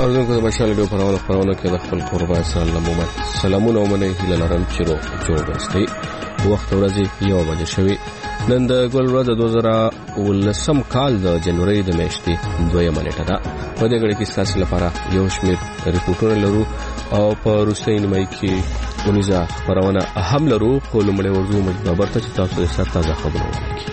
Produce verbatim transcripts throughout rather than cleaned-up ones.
اردوونکو د مشال ډیو پرونه پرونه کې د خپل قربا سلام محمد سلامونه ومنه هیله لرم چې رو جوړ اوسئ. وخت ورځې یو بجې شوي. نن د ګل ورځ د دوه زره اوولسم کال د جنوري د میاشتې دویمه نیټه ده. په دې غړي کې ستاسو لپاره یو شمېر ریپورټونه لرو او په وروستۍ نیمایي کې ونیزه خپرونه هم لرو. خو لومړی ورځو مجبور ته چې تاسو د سر تازه خبرونه ولیکئ.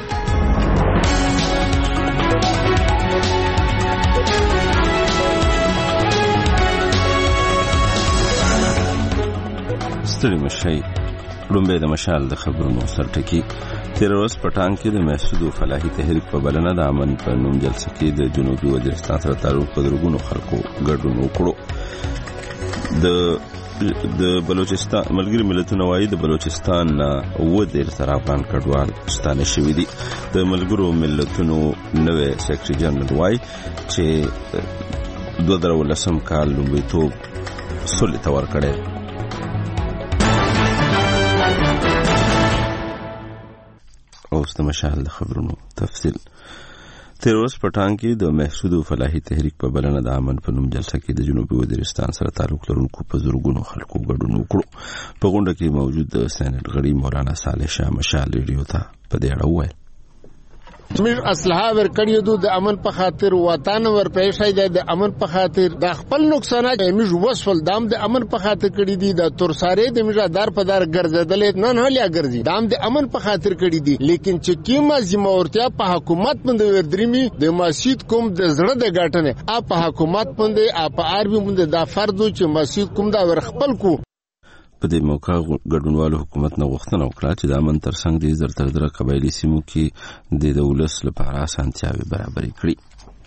ستړي مشي لومبه د مشال د خبرونو سرټکی. تیر ورځ پټان کې د محسود فلاحي تحریک په بلنه د امن په نوم جلسه کې د جنوبي وزیرستان سره تعلق په درګونو خلکو ګډون وکړو. د د بلوچستان ملګری ملتونو وايي د بلوچستان و د افغان کډوال ستانه شوی دي. د ملګرو ملتونو نوې سیکرټري جنرال وايي چې دوه زره اوولسم کال لومړیتوب سولې ته ورکړی. اوس د مشال د خبرونو تفصیل. تیر ورځ پټان کې د محسود فلاحي تحریک په بلنه د امن په نوم جلسه کې د جنوبي وزیرستان سره تعلق لرونکو په زورګونو خلکو ګډون وکړو. په غونډه کې موجود د سېنات غړي مولانا صالح شاه مشال ریډیو ته په دې اړه وویل: میر اصلاح ور کړیو د امن په خاطر وطن ور پېښای د امن په خاطر د خپل نقصانات میر وسول دام د امن په خاطر کړی دي. د تورساره د میر دار په دار ګرځیدل نه نه لیا ګرځي دام د امن په خاطر کړی دي. لیکن چې کیما ذمہورتیا په حکومت باندې وردريمي د مسجد کوم د زړه د غاټنه اپ په حکومت باندې اپ اربي باندې د فرضو چې مسجد کوم دا ور خپل کو. په دې موقع ګډونوالو حکومت نه غوښتنه وکړه چې د امن ترڅنګ د زر تر دره قبایلی سیمو کې د دولت لپاره اسانتیاوې برابرې کړي.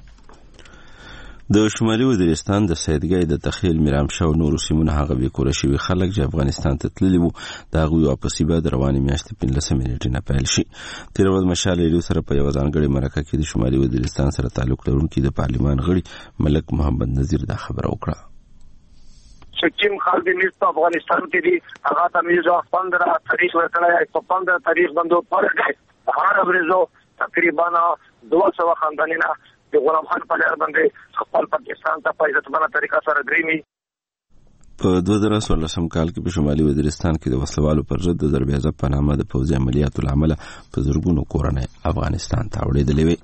د شمالي وزیرستان د سیدګۍ د تخیل میرامشاه او نورو سیمونو هغه بې کوره شوي خلک چې افغانستان ته تللي وو د هغوی واپسي به د روانې میاشتې پنځلسمې نیټې نه پیل شي. تېره ورځ مشال ریډیو سره په یوه ځانګړې مرکه کې د شمالي وزیرستان سره تعلق لرونکي د پارلمان غړي ملک محمد نذیر دا خبره وکړه چې کوم خلک په افغانستان کې دي هغه ته میزو پندرہ تاریخ ورکړی په پندرہ تاریخ باندې پرګای هر ورځو تقریبا دوه سوه خاندانونه د غلام خان په لار باندې خپل پاکستان ته په عزتمنه طریقه سره درېمي. په دوه زره څوارلسم کال کې په شمالي وزیرستان کې د وسلوالو پر ضد د ضرب عضب په نامه د پوځي عملیاتو له امله په زرګونو کورنۍ افغانستان ته وړېدلې وې.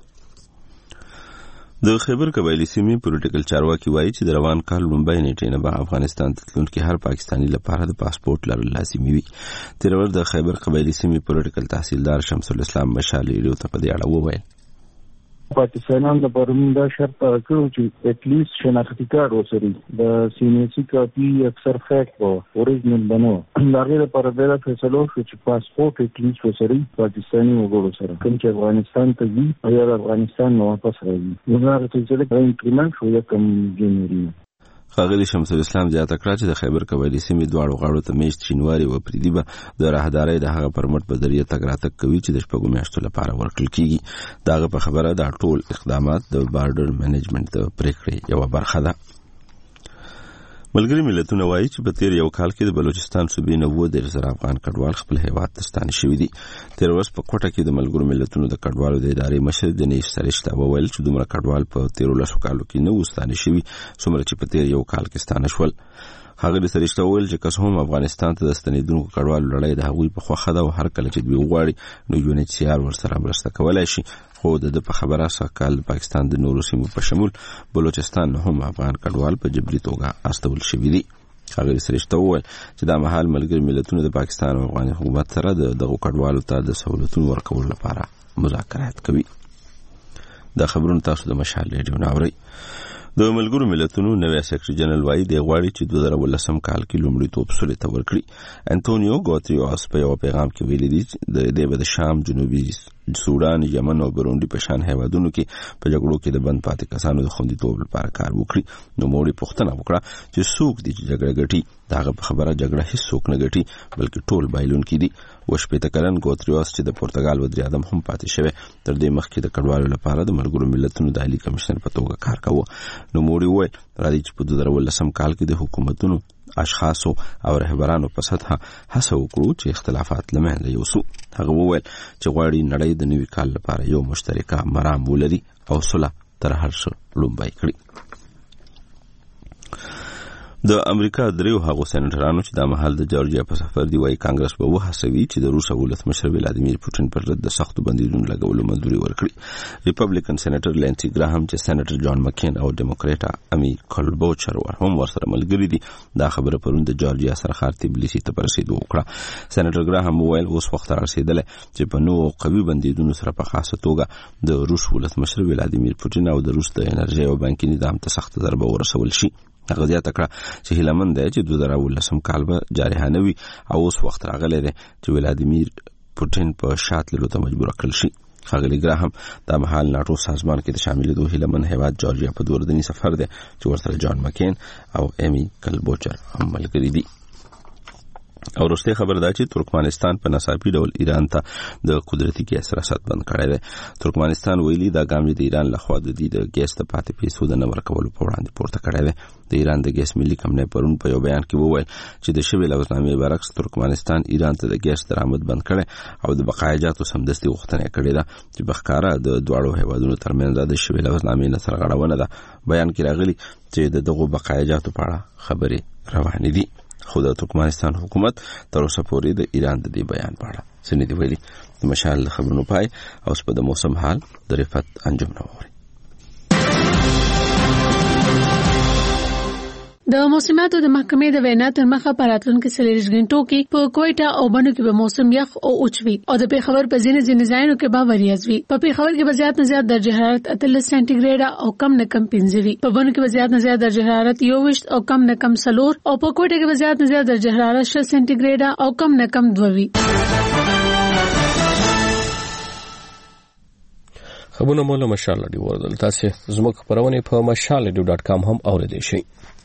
د خیبر قبایلی سیمې پولیټیکل چارواکي وایي چې د روان کال لومړۍ نیټې نه به افغانستان ته تلونکي هر پاکستاني لپاره د پاسپورت لرل لازمي وي. تېره ورځ د خیبر قبایلی سیمې پولیټیکل تحصیلدار شمس الاسلام مشال ریډیو ته په دې اړه وویل: پاکستانان د پرمنده شرط کړو چې اټ لیست شناختی کارت وسري د سینېسي کاپي اکثر فیک و اوریجنل بنو دغه لپاره د فیصلو چې پاسپورت اټ لیست وسري پاکستاني وګړو سره کوم چې افغانستان ته ځي او یا افغانستان نو واپس راځي دا چې له انکریمنت شو یا کم جنوري. ښاغلي شمس الاسلام زیاته کړه چې د خیبر قبایلی سیمې دواړو غاړو ته میاشت شینواري و پریدي به د راهدارۍ د هغه پرمټ په ذریعه تګ راتګ کوي چې د شپږو میاشتو لپاره ورکړل کیږي. د هغه په خبره دا ټول اقدامات د بارډر مینجمنټ د پریکړې یوه برخه ده. ملګری ملتونه وایي چې په تیر یو کال کې د بلوچستان صوبې نه اووه دېرش زره افغان کډوال خپل هیواد ته ستانه شوي دي. تیر ورځ په کوټه کې د ملګرو ملتونو د کډوالو د ادارې مشر دنیش سرشته وویل چې دومره کډوال په تیرو لسو کالو کې نه وو ستانه شوي څومره چې په تیر یو کال کې ستانه شول. ښاغلي سرشته وویل چې که څه هم افغانستان ته د ستنېدونکو کډوالو لړۍ د هغوی په خوښه ده او هر کله چې دوی وغواړي نو یو ان ایچ سی آر ورسره مرسته کولی شي. خو د په خبره سږکال د پاکستان د نورو سیمو په شمول بلوچستان نه هم افغان کډوال په جبري توګه استول شوي دي. ښاغلي سرشته وویل چې دا مهال ملګري ملتونه د پاکستان او افغان حکومت سره د دغو کډوالو ته د سهولتونو ورکولو لپاره مذاکرات کوي. دا خبرونه تاسو د مشال ریډیو نه اورئ. د ملګرو ملتونو نوی سیکرټري جنرال وايي دی غواړي چې دوه زره اوولسم کال کې لومړیتوب سولې ته ورکړي. انټونیو ګوتریوس په یو پیغام کې ویلي دی چې د دې به د شام، جنوبي سودان، یمن او برونډي په شان هیوادونو کې په جګړو کې د بند پاتې کسانو د خوندیتوب لپاره کار وکړي. نو موړي پوښتنه وکړه چې څوک دي چې جګړه ګټي. داغه په خبره جګړه هیڅوک نه ګټي بلکې ټول بایلونکي دي. وشپېته کلن ګوتریوس چې د پرتګال وزیر اعظم هم پاتې شوی تر دې مخکې د کډوالو لپاره د ملګرو ملتونو د عالی کمشنر په توګه کار کاوه. نو موړي وویل راځي چې په دوه زره اوولسم کال کې د حکومتونو، اشخاصو او رهبرانو په سطح هڅه وکړو چې اختلافات له منځه یوسو. هغه وویل چې غواړي نړۍ د نوي کال لپاره یو مشترکه مرام ولري او صلح تر هر څه لومړی کړي. د امریکا دریو هغو سېنیټرانو چې د مهال د جورجیا په سفر دی وايي کانګرس به وهڅوي چې د روس ولسمشر ولادیمیر پوتین پر ضد د سختو بندیزونو لګولو منځوري ورکړي. ریپبلیکن سېنیټر لینسي ګراهام چې سېنیټر جان مکین او ډیموکراټ امی کلبوچر هم ورسره ملګري دي دا خبره پرون د جورجیا سرخار تبلیسي ته رسیدو وکړه. سېنیټر ګراهام وویل اوس وخت رسیدلی چې په نوو قوي بندیزونو سره په خاصه توګه د روس ولسمشر ولادیمیر پوتین او د روس د انرژي او بانکي نظام ته سخت ضربه ورسول شي. هغه زیاته کړه چې هیله مند دی چې دوه زره اوولسم کال به جارحانه وي او اوس وخت راغلی دی چې ولادیمیر پوتین په شا تللو ته مجبور کړل شي. ښاغلي ګراهام دا مهال ناټو سازمان کې د شاملېدو هیله مند هیواد جورجیا په دوه ورځني سفر دی چې ورسره جان مکین او امی کلبوچر هم ملګري دي. او وروستۍ خبر دا چې ترکمنستان په ناڅاپي ډول ایران ته د قدرتي ګیس رسد بند کړی دی. ترکمنستان ویلي دا ګام د ایران لخوا د دې د ګیس د پاتې پیسو د نه ورکولو په وړاندې پورته کړی دی. د ایران د ګیس ملي کمپنۍ پرون په یو بیان کې وویل چې د شوې لوزنامې برعکس ترکمنستان ایران ته د ګیس درآمد بند کړی او د بقایاجاتو سمدستي غوښتنه کړې ده چې بخکاره د دواړو هیوادونو ترمنځ د شوې لوزنامې نه سرغړونه ده. بیان کې راغلي چې د دغو بقایاجاتو په اړه خبرې روانې دي خو د ترکمنستان حکومت تر اوسه پورې د ایران د دې بیان په اړه څه نه دي ویلي. د مشال خبرونو پای او په د موسم حال د رفت انجم نووري. د موسمیاتو د محکمې د وینا تر مخه په راتلونکو څلوېښت غنټو کې په کوټا او بنو کې به موسم یخ او اوچوي او د پیښور په ځینې ځینې ځایونو کې به وریځ وي. په پیښور کې به زیات نه زیات درجه حرارت اتلس سانتي ګریډ او کم نه کم پنځه وي. په بنو کې به زیات نه زیات درجه حرارت یوویشت او کم نه کم څلور او په کوټا کې به زیات نه زیات درجه حرارت شل سانتي ګریډ او کم نه کم دوه وي. خبرونه مولا مشال دی وردل تاسو زموږ خبرونه په مشال ډاټ کام هم اوریدئ شئ.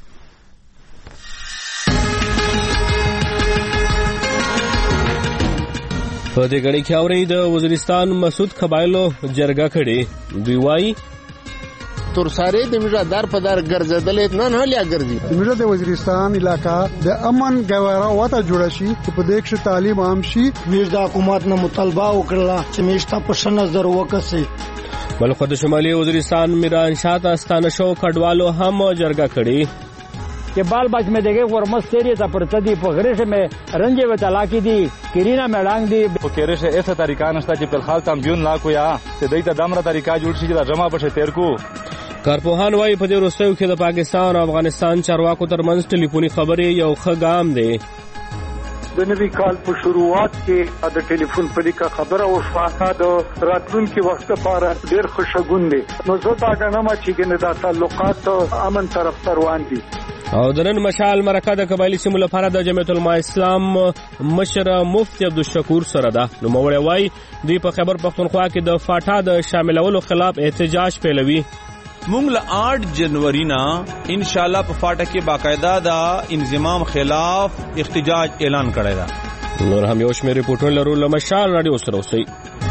په دې غړي کې اوري د وزیرستان مسعود قبایلو جرګه کړي دوی وایي ترساره د مجادار په دار ګرځیدل نه نه لیا ګرځي. د مجاد وزیرستان علاقہ د امن ګواره وته جوړ شي په دې کې تعلیم عام شي. موږ د حکومت نه مطالبه وکړه چې موږ ته په نظر وکړي. بلخ د شمالي وزیرستان میران شاه استانه شو کډوالو هم جرګه کړي کہ بال بچ میں دیکھے ورمس تیری تا پرتدی پغریش میں رنجے و طلاقی دی کرینا میلانگ دی پکیرش ایسا طریقہ نشتا چې په خال تام بیون لا کو یا چې دایته دمره طریقہ جوړ شي چې جمع بشه تیر کو. کارپوهان وايي په دې وروستیو کې د پاکستان او افغانستان چارواکو ترمنځ ټلیفوني خبرې یو ښه ګام دی. د نوي کال په شروعات کې د ټلیفون په لیکه خبره وشوه د راتلونکي وخت لپاره ډېر خوشګون دی. نو زه دا غواړم چې ګنې دا تعلقات امن طرف ته روان دي. او د نن مشال مرکه د قبایلی سیمو لپاره د جمعیت العلماء اسلام مشر مفتی عبدالشکور سره ده. نو موړی وایي دوی په خیبر پښتونخوا کې د فاټا د شاملولو خلاف احتجاج پیلوي. مونږ له آٹھ جنوری نه ان شاء الله په فاټا کې باقاعده د انضمام خلاف احتجاج اعلان کړی ده. نور هم یو شمېر ریپورټونه لرو له مشال راډیو سره اوسئ.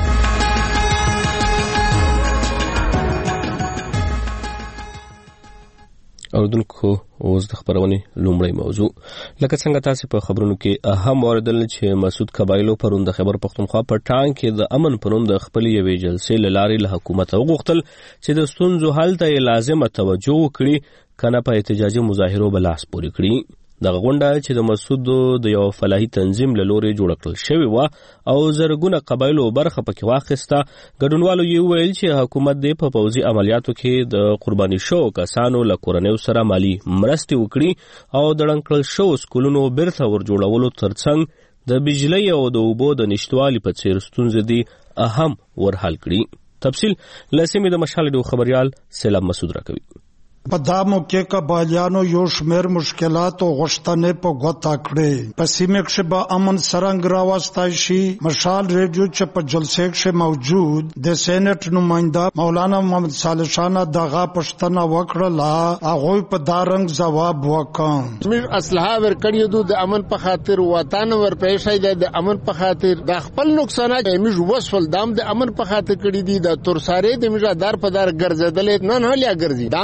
اوردونکو اوس د خبرونې لومړی موضوع لکه څنګه تاسو په خبرونو کې اهم اوریدل چې مسعود قبایلو پرون د خیبر پښتونخوا په ټانګ کې د امن پرون د خپل یوې جلسې لارې له حکومت وغوښتل چې د ستونزو حل ته لازمه توجه وکړي کنه په احتجاجي مظاهرو بلاس پوري کړي. دغه غونډه چې د مسعود د یو فلاحي تنظیم له لوري جوړ کړل شوی و او زرګونه قبایلو برخه پکې واخیسته. ګډونوالو یې ویل چې حکومت د په پوځي عملیاتو کې د قرباني شو کسانو له کورنیو سره مالی مرستې وکړي او د ړنګ کړل شو سکولونو بیرته ور جوړولو ترڅنګ د بجلی او د اوبو د نشتوالي په څیر ستونزې دي اهم ورحل کړي. تفصیل لسمې د مشال ډو خبريال سلام مسعود راکوي. په دا موقع قبایلیانو یو شمیر مشکلات او غوښتنې په غوطه کړې. په سیمه کې به امن څرنګه راوستای شي. مشال ریډیو چې په جلسه کې موجود د سېنات نماینده مولانا محمد صالح شاه دغه پښتنه وکړه هغه په دا رنګ جواب وکړ. موږ اصلاح ورکړیو د امن په خاطر وطن ور پېښای د امن په خاطر د خپل نقصانات موږ وسول دام د امن په خاطر کړی دي. د ترساره د مجادار په دار ګرځیدل نه نه لیا ګرځي دام د امن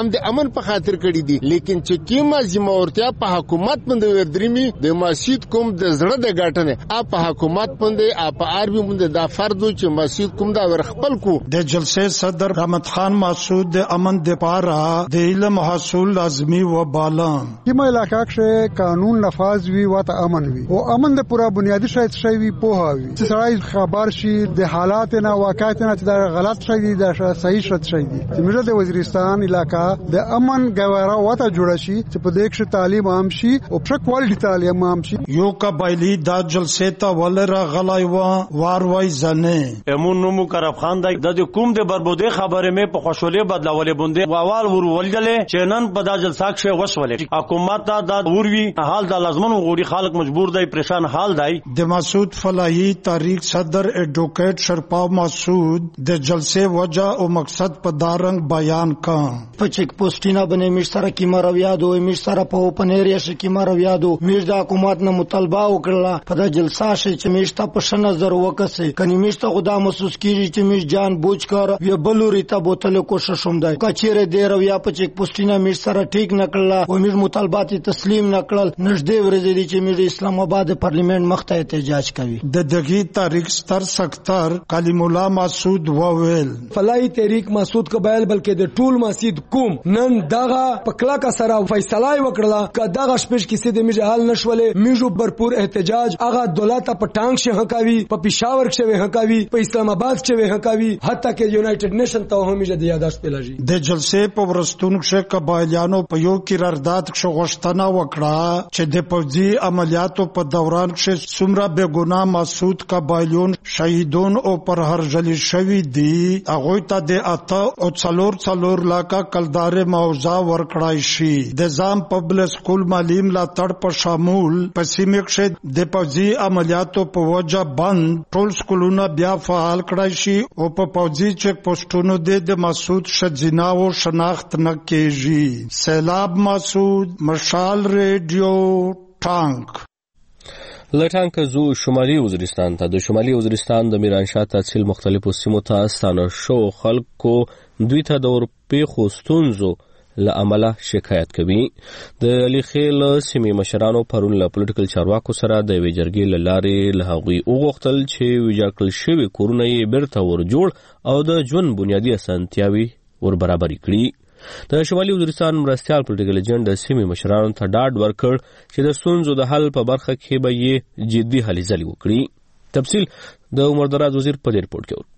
امن په خاطر کړی دي، لیکن چې کیمه ذمہورتیا په حکومت باندې ودرېمي د مسجد کوم د زړه د ګټنه اپ حکومت باندې اپ آربي باندې دا فرض چې مسجد کوم دا ورخپل کو. د جلسه صدر رحمت خان مسعود د امن د پاره د علم حاصل لازمی و بالا کیمه علاقہ کې قانون نفاذ وی و ته امن وی او امن د پورا بنیادی شاید شی وی په هاوی چې سړی خبر شي د حالات نه واقعیت نه چې دا غلط شي دي دا صحیح شت شي دي. چې موږ د وزیرستان علاقہ د امن ګواره وته جوړ شي چې په دې کې تعلیم عام شي او په کوالټي تعلیم عام شي. یو قبایلی دا جلسه ته ولر غلای و وار وای زنه امون نو مکرب خان د کوم د بربوده خبره مې په خوشولې بدلولې بوندې واوال ور ولګلې چې نن په دا جلسه کې وسولې حکومت دا وروي حال د لازمن غوړي خلک مجبور دی پریشان حال دی. د مسعود فلاحی تاریخ صدر ایڈوکیٹ شرپا مسعود د جلسے وجہ او مقصد په دارنګ بیان کا. په چیک پوسټینا باندې مش سره کی مرویادو مش سره په اوپن ایریا شي کی مرویادو مش د حکومت نه مطالبه وکړه په دا جلسه شي چې مش ته په نظر وکسي کني مش ته خدا محسوس کیږي چې مش جان بوج کار یا بلوري ته بوتل کوشش هم دی کچېره دی رویا په چیک پوسټینا مش سره ټیک نکړه او مش مطالبات تسلیم نکړل نږدې ورځې دي چې مش اسلام آباد پارلیمنت مخته احتجاج کوي. د دغه تاریخ ستر سکتر کلیم الله مسعود وویل فلاحی تحریک مسعود قبایل بلکې د ټول مسجد کوم نن دغه پکلا کا سره فیصله وکړه ک دغه شپږ کیسې د میجه حل نشولې میجو برپور احتجاج هغه دولت په ټانګ شه هکاوي په پېښور کې هکاوي په اسلام آباد کې هکاوي حتی کې یونایټډ نیشن ته هم میجه د یاداشت پلاجی. د جلسې په ورستون کې قبایلیانو په یو قرارداد کې غوښتنه وکړه چې د پوځي عملیاتو په دوران کې څومره بے ګناه مسعود قبایلیون شهیدون او پر هرجلی شوی دی هغه ته د اته او څلور څلور لاکه کلدار موضوع ورکړای شي. د ځام پبلک سکول معلم لا تړ په شامل په سیمه کې د پوځي عملیاتو په وجه بند ټول سکولونه بیا فعال کړای شي او په پوځي چیک پوسټونو د مسعود شجنا او شناخت نه کیږي. سیلاب مسعود مشال ریډیو ټانک لټانک زو شمالي وزیرستان ته د شمالي وزیرستان د میرانشاه تحصیل مختلفو سیمو ته ستانه شو خلکو دوی ته د اورپی خوستونزو لعمله شکایت کوي. د علي خیل سیمې مشرانو پرون له پولیټیکل چارواکو سره د وی جرګې له لارې له هغوی وغوښتل چې ویجاړ کړل شوي کورونه یې بیرته ورجوړ او د ژوند بنیادي اسانتیاوې ور برابرې کړي. د شمالي وزیرستان مرستیال پولیټیکل ایجنټ د سیمې مشرانو ته ډاډ ورکړ چې د ستونزو د حل په برخه کې به یې جدي هلې ځلې وکړي. تفصیل د عمر دراز وزیر په دې رپورټ کې.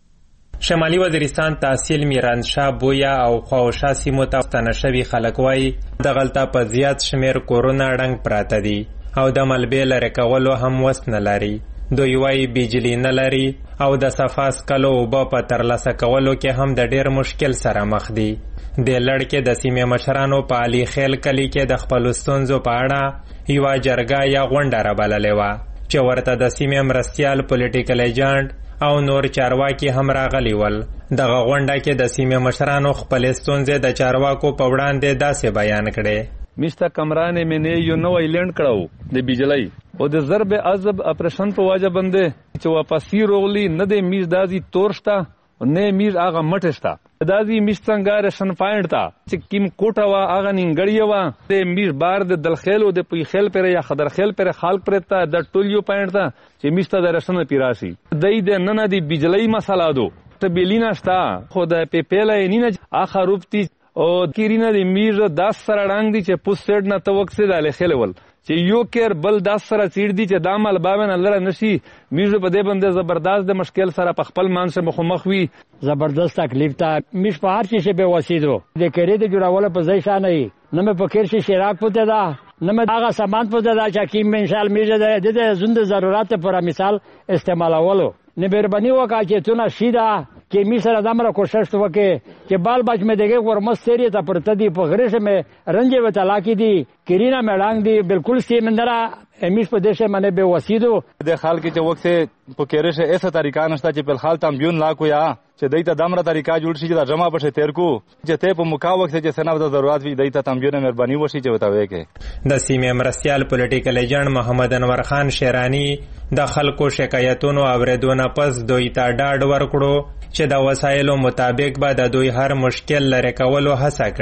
شمالي وزیرستان تحصیل میرانشاه بویا او خواوشا سیمو ته ستانه شوي خلک وایي دغلته په زیات شمیر کورونه ړنګ پراته دي او د ملبې لرې کولو هم وس نه لري. دوی وایي بجلی نه لري او د صفا څښلو اوبه په ترلاسه کولو کې هم د ډېر مشکل سره مخ دي. د لړکې د سیمې مشرانو په علي خیل کلي کې د خپلو ستونزو په اړه یوه جرګه یا غونډه رابللې وه چې ورته د سیمې مرستیال پولیټیکل ایجنټ او نور چارواکي هم راغلي ول. دغه غونډه کې د سیمې مشرانو خپلې ستونزې د چارواکو په وړاندې داسې بیان کړې. میستا کمرانې مې نه یو نوی لینډ کړو د بجلی او د ضرب عذب اپریشن په وجه باندې چې واپسی روغلی نه د میز دازي تور شته نه میز هغه مټ شته دازي میز څنګه رشن پاینټ تا چې کیم کوټه وا هغه نینګړی وا د میز بار د دلخیل او د پی خیل پر یا خضر خیل پر خالق پر تا د ټولیو پاینټ تا چې میز ته د رشن پیراسي دای د نن د بجلی مسله دو ته بیلینا شتا خو د پی پیلې نه اخر روپتی او کیرینه د میز داس سره ډنګ دي چې پوسټ نه توکسه د لخیل ول چې یو کیر بل داس سره چیر دي چې دامل بابن الله نشي میز په دې باندې زبردست د مشکل سره په خپل مان سره مخمخ وي زبردست تکلیف تا میش په هر شي به وسیدو د کړي د جوړول په ځای شانه ای نه مې فکر شي شراک پته دا نه مې هغه سامان پته دا چې کیم انشاء میز د د زند ضرورت پر مثال استعمالولو نه مهرباني وکړه چې تونه شیدا کې می سره دمره کوشش وکړي چې بال بچ مې دغه ورمستری ته پرته دی په غریشه مې رنجه و طلاقی دی کرینا مړنګ دی بالکل سیمندرا امیش په دشه منه به وسیدو د خال کې چې وخت په کېرشه ایسه طریقه نشته چې په خال تم بیون لا کو یا چې دایته دمره طریقه جوړ شي چې جمع بشه تیر کو چې ته په مکا وخت چې سنا د ضرورت وي دایته تم بیون مهرباني وشي چې وتاوي کې د سیمې مرستیال پولیټیکل ایجنټ محمد انور خان شیرانی د خلکو شکایتونو اوریدونه پس دوی ته ډاډ ورکړو چې د وسایلو مطابق به د دوی هر مشکل لرې کولو هڅه کړي.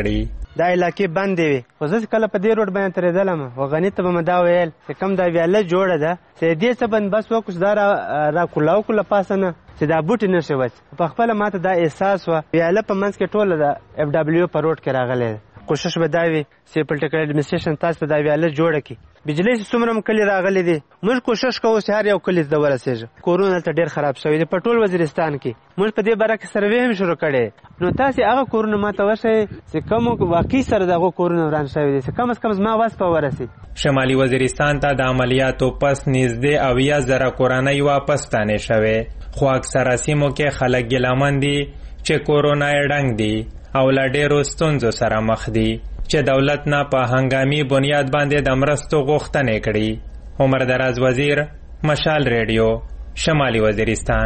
دا علاقې بندې وي. خو زه کله په دې روډ باندې تېرېدلم خو غني ته به مې دا ویل چې کوم دا ویاله جوړه ده چې دې څه بندبست وکړو چې دا را کولاو کړو له پاسه نه چې دا بوټي نه شي وچ. په خپله ماته دا احساس وه ویاله په منځ کې ټوله د اف ډبلیو په روډ کې راغلی ده. کوشش به دا وي چې پولیټیکل اډمنسټریشن تاسو ته دا ویاله جوړه کړي. بجلی چې څومره م کلي راغلي دي موږ کوشش کوو چې هر یو کلي ته ورسېږو. کورونه هلته ډېر خراب شوي دي په ټول وزیرستان کې. موږ په دې باره کې سروې هم شروع کړی. نو تاسې هغه کورونه ما ته وښیئ چې کومو واقعي سره د هغو کورونه وران شوي دي چې کم از کم زما وس په ورسي. شمالي وزیرستان ته د عملیاتو پس نږدې اویا زره کورنۍ واپس ستانې شوې، خو اکثره سیمو کې خلک ګیلهمن دي چې کورونه یې ډنګ دي او له ډېرو ستونزو سره مخ دي چې دولت نه په هنګامي بنیاد باندې د مرستو غوښتنې کړي. عمر دراز وزیر، مشال ریډیو، شمالي وزیرستان.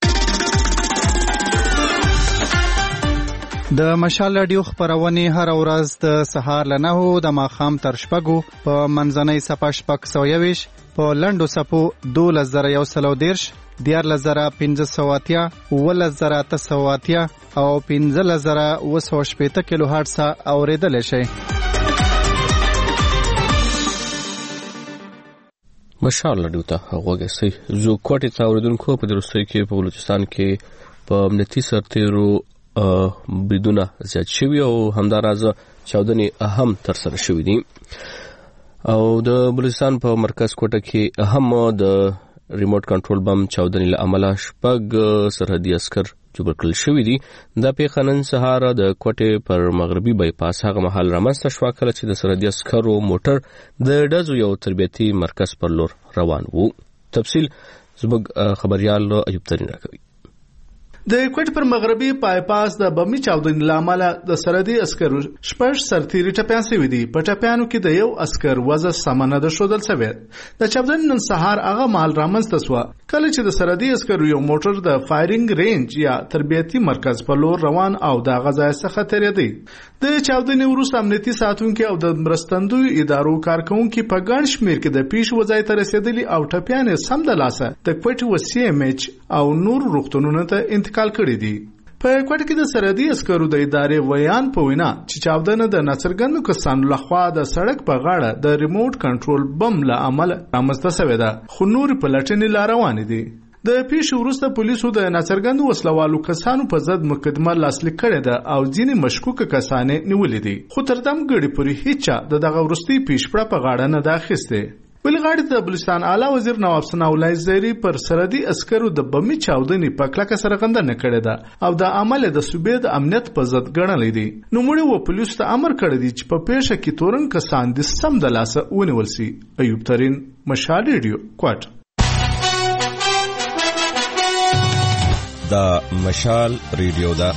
د مشال رادیو خبرونه هر ورځ د سهار له نهو د ماښام تر شپږو په منځنۍ صفه شپږ سوه یوویشت په لنډو څپو دولس زره یو سل او دېرش، دیارلس زره پنځه سوه اتیا، اوولس زره اته سوه اتیا او پنځلس زره اوه سوه شپېته کیلو هرټزه اورېدلی شئ. مشال رادیو ته غوږ سئ. زه کوټې ته اورېدونکو په دې وروستیو کې په بلوچستان کې په امنیتي سرتېرو بریدونه زیات شوي او همداراز چاودنې هم ترسره شوي دي. او د بلوچستان په مرکز کوټه کې هم د ریموټ کنټرول بم چاودنې له امله شپږ سرحدي عسکر جبر کړل شوي دي. دا پیښه نن سهار د کوټې پر مغربي بایپاس هغه مهال رامنځته شوه کله چې د سرحدي عسکرو موټر د ډزو یو تربیتي مرکز پر لور روان وو. تفصیل زموږ خبریال ایوب ترین راکوي. د کوټ پر مغربي بایپاس د بمي چاودنې له امله د سرحدي عسکرو شپږ سرتیري ټپیان شوي دي. په ټپیانو کې د یو عسکر وضع سمه نه ده ښودل شوې. د چاودنې نن سهار هغه مهال رامنځته شوه کله چې د سرحدي عسکرو یو موټر د فایرینګ رینج یا تربیتي مرکز په لور روان او د هغه ځای څخه تېرېدی. د چاودنې وروسته امنیتي ساتونکي او د مرستندویو ادارو کارکوونکي په ګڼ شمېر کې د پیښې وځای ته رسېدلي او ټپیان یې سمدلاسه د کوټ وسي ام ایچ او نور روغتونونو ته انتقال کړي دي. په کوټه کې د سرحدي عسکرو د ادارې ویان په وینا چې چاودنه د ناڅرګندو کسانو لخوا د سړک په غاړه د ریموټ کنټرول بم له امله رامنځته شوې ده، خو نور پلټنې لا روانې دي. د پیښې وروسته پولیسو د ناڅرګندو وسلوالو کسانو په ضد مقدمه لاسلیک کړې ده او ځینې مشکوکه کسان نیولې دي، خو تر دمګړې پورې هیچا د دغه وروستي پیښپړه په غاړه نه ده اخیستې. بل غاړې ته د بلوچستان اعلی وزیر نواب ثناءالله زیري پر سرحدي عسکرو د بمي چاودنې په کلکه سره غندنه کړې ده او د عمل د صوبې د امنیت په ضد ګڼلی دی. نوموړي و پولیسو ته امر کړی دی چې په پیښه کې تورن کسان د سمدلاسه ونیول شي. ایوب ترین، مشال ریډیو، کوټ. دا مشال ریډیو ده.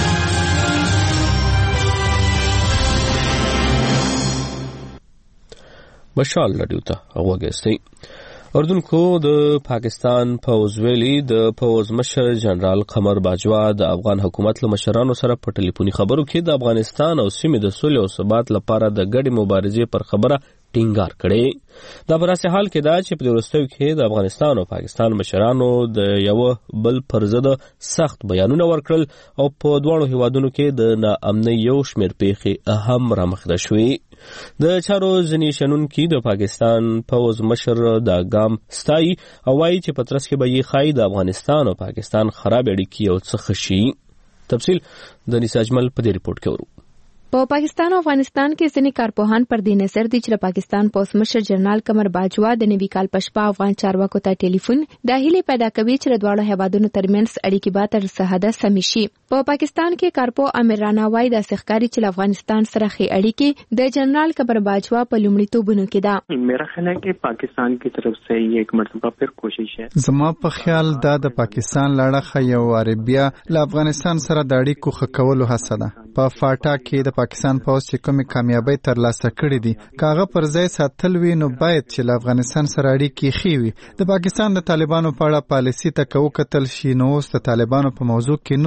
مشال رادیو ته غوږ سئ. اردوونکو د پاکستان پوځ ویلي د پوځ مشر جنرال قمر باجوا د افغان حکومت له مشرانو سره په ټلیفوني خبرو کې د افغانستان او سیمې د سولې او ثبات لپاره د ګډې مبارزې پر خبره ټینګار کړي. دا په داسې حال کې ده چې په دې وروستیو کې د افغانستان او پاکستان مشرانو د یوه بل پر ضد سخت بیانونه ورکړل او په دواړو هیوادونو کې د ناامنۍ یو شمېر پیښې هم رامخته شوې. د چارو ځینې شنونکي د پاکستان پوځ مشر دا ګام ستایي او وایي چې په ترڅ کې به یې ښایي د افغانستان او پاکستان خراب اړیکې یو څه ښه شي. تفصیل د نیسا اجمل په دې رپورټ کې ورو. په پاکستان او افغانستان کې ځینې کارپوهان پر دې نظر دي چې د پاکستان پوځ مشر جنرال قمر باجوا د نوي کال په شپه افغان چارواکو ته ټلیفون د هیلې پیدا کوي چې د دواړو هیوادونو ترمنځ اړیکې به تر څه حده سمې شي. په پاکستان کې کارپو امیر رانا وایي د ښکاري چې افغانستان سره ښې اړیکې د جنرال قمر باجوا په لومړیتوبونو کې ده. میرا خیال ہے کہ پاکستان کی طرف سے یہ ایک مرتبہ پھر کوشش ہے. زما په خیال دا د پاکستان لړخه یو عربیا له افغانستان سره د اړیکو ښه کولو هڅه ده. په فاټا کې د پاکستان پوځ چې کومې کامیابۍ ترلاسه کړې دي کاغه پر ځای ساتل وي نو باید چې له افغانستان سره اړیکې ښې وي. د پاکستان د طالبانو په اړه پالیسي ته که وکتل شي نو اوس د طالبانو په موضوع کې نور هیوادونه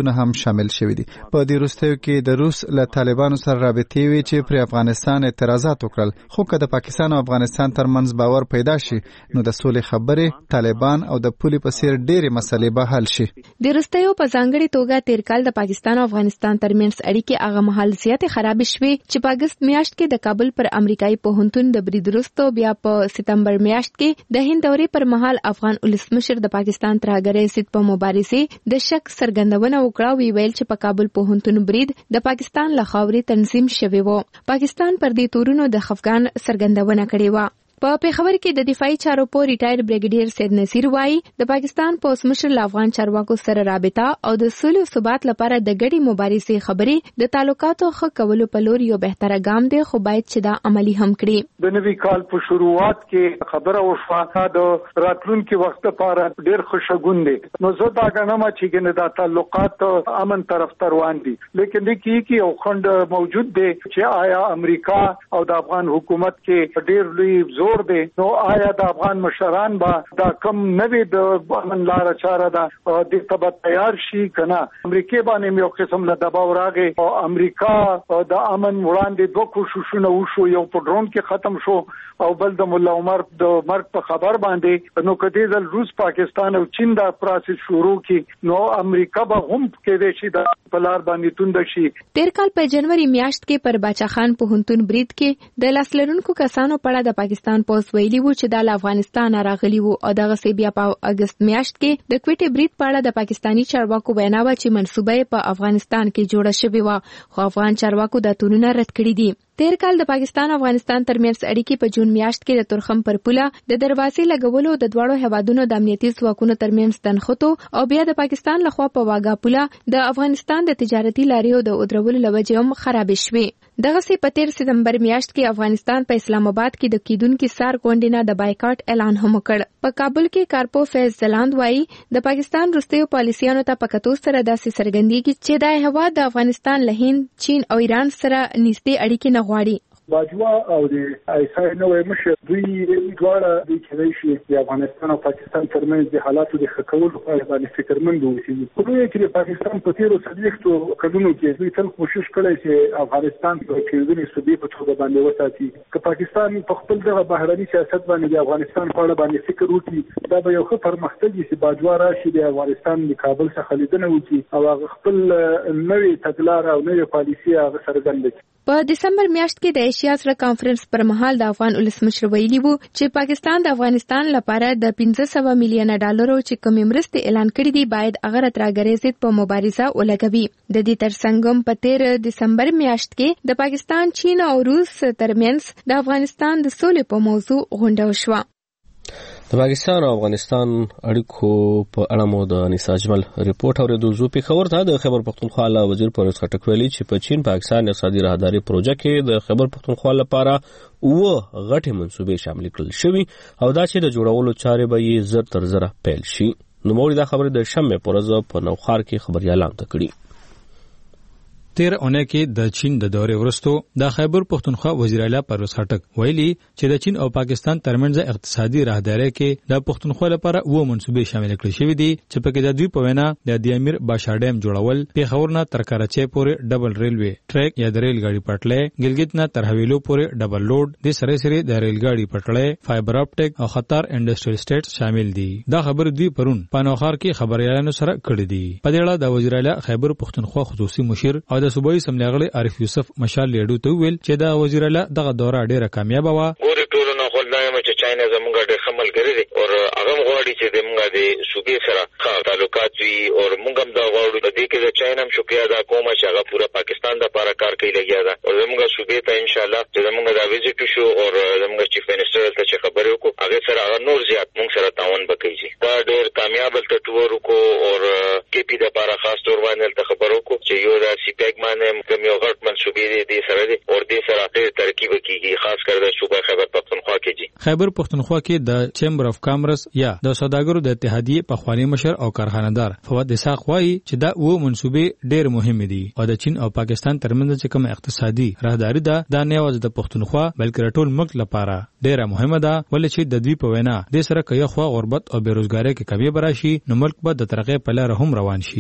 فعالیتونه هم شامل شوي دي. په دې وروستیو کې د روس له طالبانو سره رابطې وي چې پر افغانستان اعتراضات وکړل، خو که د پاکستان او افغانستان ترمنځ باور پیدا شي نو د سولې خبرې، طالبان او د پولې په څیر ډېرې مسلې به حل شي. د وروستیو په ځانګړې توګه تیر کال د پاکستان او افغانستان ترمنځ اړیکې هغه مهال زیاتې خراب شوې چې په اگست میاشت کې د کابل پر امریکایي پوهنتون د برید وروسته بیا په سپتمبر میاشت کې د هند دورې پر مهال افغان ولسمشر د پاکستان ترهګرۍ ضد په مبارزې د شک څرګندونه وکړه، وی ویل چې په کابل پوهنتون برید د پاکستان له خاورې تنظیم شوی و. پاکستان پر دې تورونو د خفګان څرګندونه کړې و. په پیښور کې د دفاعي چارو په ریټایر بریګیډیر سید نصیر وایي د پاکستان پولیس مشر له افغان چارواکو سره رابطه او د سولې او ثبات لپاره د ګډې مبارزې خبرې د تعلقاتو ښه کولو په لور یو بهتره ګام دی، خو باید چې دا عملی هم کړي. د نوي کال په شروعات کې خبره وشوه د راتلونکي وخت لپاره ډېر خوشګون دي، نو زه دا غواړم چې ګنې دا تعلقات امن طرف ته روان دي، لیکن د کی کی یو خند موجود دی چې آیا امریکا او د افغان حکومت کې ډېر لوی زور دی، نو آیا د افغان مشران با دا کم نوی د امن لار چاره ده د تبع تیار شي کنه. امریکا باندې یو قسم له دباو راغی او امریکا د امن وړاندې دوه کوششونه وشو، یو په ډرون کې ختم شو او بل د مولا عمر د مرګ په خبر باندې. نو کدی د روس پاکستان او چین دا پروسس شروع کی نو امریکا به هم کې د شي د پلار باندې توند شي. تیر کال په جنوري میاشت کې پر باچا خان پوهنتون برید کې د لاسلرونکو کسانو په اړه د پاکستان پولیس ویلي وو چې د افغانستان راغلي وو او دغه سی بیا په اگست میاشت کې د کوټې برید په اړه د پاکستانی چارواکو وینا و چې منسوبه په افغانستان کې جوړه شوې و، خو افغان چارواکو دا تورونه رد کړي دي. تیر کال د پاکستان او افغانستان ترمنځ اړیکې په جون میاشت کې د تورخم پر پوله د دروازې لګولو د دواړو هیوادونو د امنیتي ځواکونو ترمنځ تنخوتو او بیا د پاکستان لخوا په واګا پوله د افغانستان د تجارتي لاریو د ودرولو لوجې هم خراب شوې. دغه سی په تیر سپتمبر میاشت کې افغانستان په اسلام آباد کې د کیدونکو سار غونډې نه د بایکاټ اعلان هم وکړ. په کابل کې کارپو فیض زلاند وایي د پاکستان وروستیو پالیسیانو ته په کتو سره داسې څرګندېږي چې دا هیواد د افغانستان له هند، چین او ایران سره نږدې اړیکې نه غواړي. باجوا او د ایسای نوې مشر دوی دواړه د کېدای شي د افغانستان او پاکستان ترمنځ د حالاتو د ښه کولو لپاره باندې فکرمند اوسي. په دوی کې د پاکستان په تیرو څلوېښتو کلونو کې دوی تل کوشش کړی چې افغانستان په کېدونکو صوبې په توګه باندې وساتي. که پاکستان په خپل دغه بهرني سیاست باندې د افغانستان په اړه باندې فکر وکړي، دا به یو ښه پرمختګ وي چې باجوا راشي د افغانستان د کابل څخه لیدنه وکړي او هغه خپل نوې تګلارې او نوې پالیسي هغه څرګنده کړي. په دسمبر میاشت کې د ایشیا سره کانفرنس پر مهال د افغان ولسمشر ویلي وو چې پاکستان د افغانستان لپاره د پنځه سوه میلیونه ډالرو چې کومې مرستې اعلان کړې دي باید هغه ترهګرۍ ضد په مبارزه ولګوي. د دې ترڅنګ په تیر دسمبر میاشت کې د پاکستان، چین او روس ترمنځ د افغانستان د سولې په موضوع غونډه وشوه. د پاکستان او افغانستان اړیکو په اړه مو د انیس اجمل ریپورت اوریدو. زو پیښور ته د خیبر پختونخوا له وزیر پرویز خټک ویلي چې په چین پاکستان اقتصادي راهداري پروژه کې د خیبر پختونخوا لپاره اوه غټې منصوبې شامل کړل شوي او دا چې د جوړولو چارې به یې زر تر زره پیل شي. نو موږ دا خبره د شنبه په ورځ په نوخار کې خبريالان ته کړي. تیر اونۍ کې د چین د دورې وروسته د خیبر پختونخوا وزیر اعلی پرویز خټک ویلي چې د چین او پاکستان ترمنځ اقتصادي راهداري کې د پختونخوا لپاره و منصوبې شامل کړل شوې دي چې په کې د دوی په وینا د دی امیر باشا ډیم جوړول، پیښور نه تر کراچۍ پورې ډبل ریلوي ټریک یا د ریل ګاډي پټلۍ، ګلګت نه تر حویلو پورې ډبل لوډ، د سره سره د ریل ګاډي پټلۍ، فایبر اپټیک او خطر انډستریل سټیټس شامل دي. دا خبر دوی پرون په نوخار کې خبريالانو سره کړې دي. په دې اړه د وزیر اعلی خیبر پختونخوا خصوصي مشر او د صوبایي سملغړي عارف یوسف مشال لیډو ته ویل چې دا وزیر اعلی دغه دوره ډیره کامیابه و. ګوري ټول نه خپل دایمه چې چاینا زمونږ ډېر خمل کړی دي او هغه غواړي چې زمونږ د صوبې سره ښه تعلقات وي او موږ هم دا غواړو د دې کې د چاینا هم شکریا ادا کوم چې هغه پورا پاکستان د لپاره کار کوي لګیا ده او زمونږ صوبې ته ان شاء الله چې زمونږ دا ویزټ شو او زمونږ چیف منسٹر ته چې خبرې وکړو هغه سره هغه نور زیات موږ سره تعاون وکړي. دا ډېر کامیاب تټور کو او کې پی د لپاره خاص تور باندې ته خبرو کو چې یو دا سی پیک باندې کوم یو غټ منسوبې دي سره دي او دې سره ډېر ترکیب کیږي خاص کر د صوبه خیبر پختونخوا کې دي. خیبر پختونخوا کې د چیمبر اف کامرس یا د سوداګرو د اتحادیې په خواني مشر او کارخانه‌دار فواد اسحاق وایي چې دا و منسوبې ډېر مهمه دي او د چین او پاکستان ترمنځ چې کوم اقتصادي راهداري ده دا نه یوازې د پختونخوا بلکې ټول ملک لپاره ډېره مهمه ده ولې چې د دوی په وینا د سره کې خو غربت او بیروزګاری کې کمی براشي نو ملک به د ترقې په لار هم روان شي.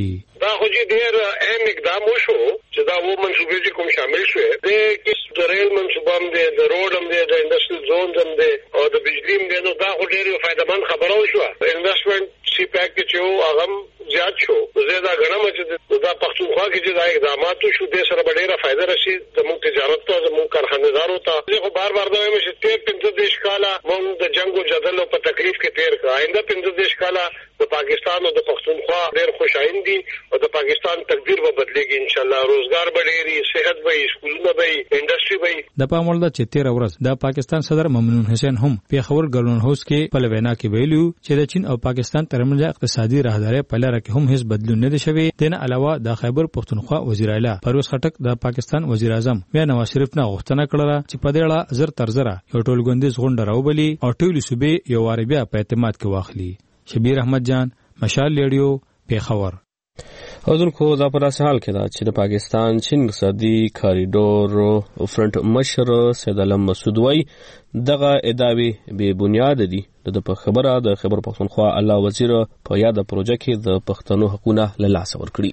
دا خو چې ډېر اهم اقدام وشو چې دا و منصوبې چې کوم شامل شوې د کې د ریل منصوبه هم دی د روډ هم دی د انډستریل زون هم دی او د بجلی هم دی نو دا خو ډېر فایدهمند خبره وشوه انویسټمنټ سی پیک چې و هغه زیات شو زه دا غنم چې دا پښتونخوا کې چې دا اقدامات شو د سره ډېره فائدہ راشي د موږ تجارت ته زموږ کارخانه‌دارو ته زه خو بار بار دا وایم چې تیر پنځه دیش کاله موږ د جنگ او جدل په تکلیف کې تیر کړ آینده پنځه دیش کاله د پاکستان او د پښتونخوا ډېر خوشاین دي او د پاکستان تقدیر به بدلېږي ان شاء الله روزګار به ډېری صحت به اسکولونه به انډستری به د پاموړ د چتیر ورځ د پاکستان صدر ممنون حسین هم پیښور ګورنر هاوس کې په وینا کې ویلو چې د چین او پاکستان ترمنځ اقتصادي راهداري په لاره کې هم هیڅ بدلون نه دی شوی دنه علاوه د خیبر پښتونخوا وزیر اعلی پرویز خټک د پاکستان وزیر اعظم بیا نواز شریف نه غوښتنه کړله چې په دې اړه زر تر زره یو ټولګوندیز غونډه راوبلي او ټول صوبې یو وار بیا په اعتماد کې واخلي شبیر احمد جان مشال ریډیو پیښور اوذونکو دا په داسې حال کې ده چې د پاکستان چین اقتصادي کاریډور فرنٹ مشر سید علم مسعود وای دغه ادعاوې بې بنیاد دي د په خبره د خبر پښتونخوا الله وزیر په یاد پروژه کې د پښتنو حقوقونه له لاسه ورکړي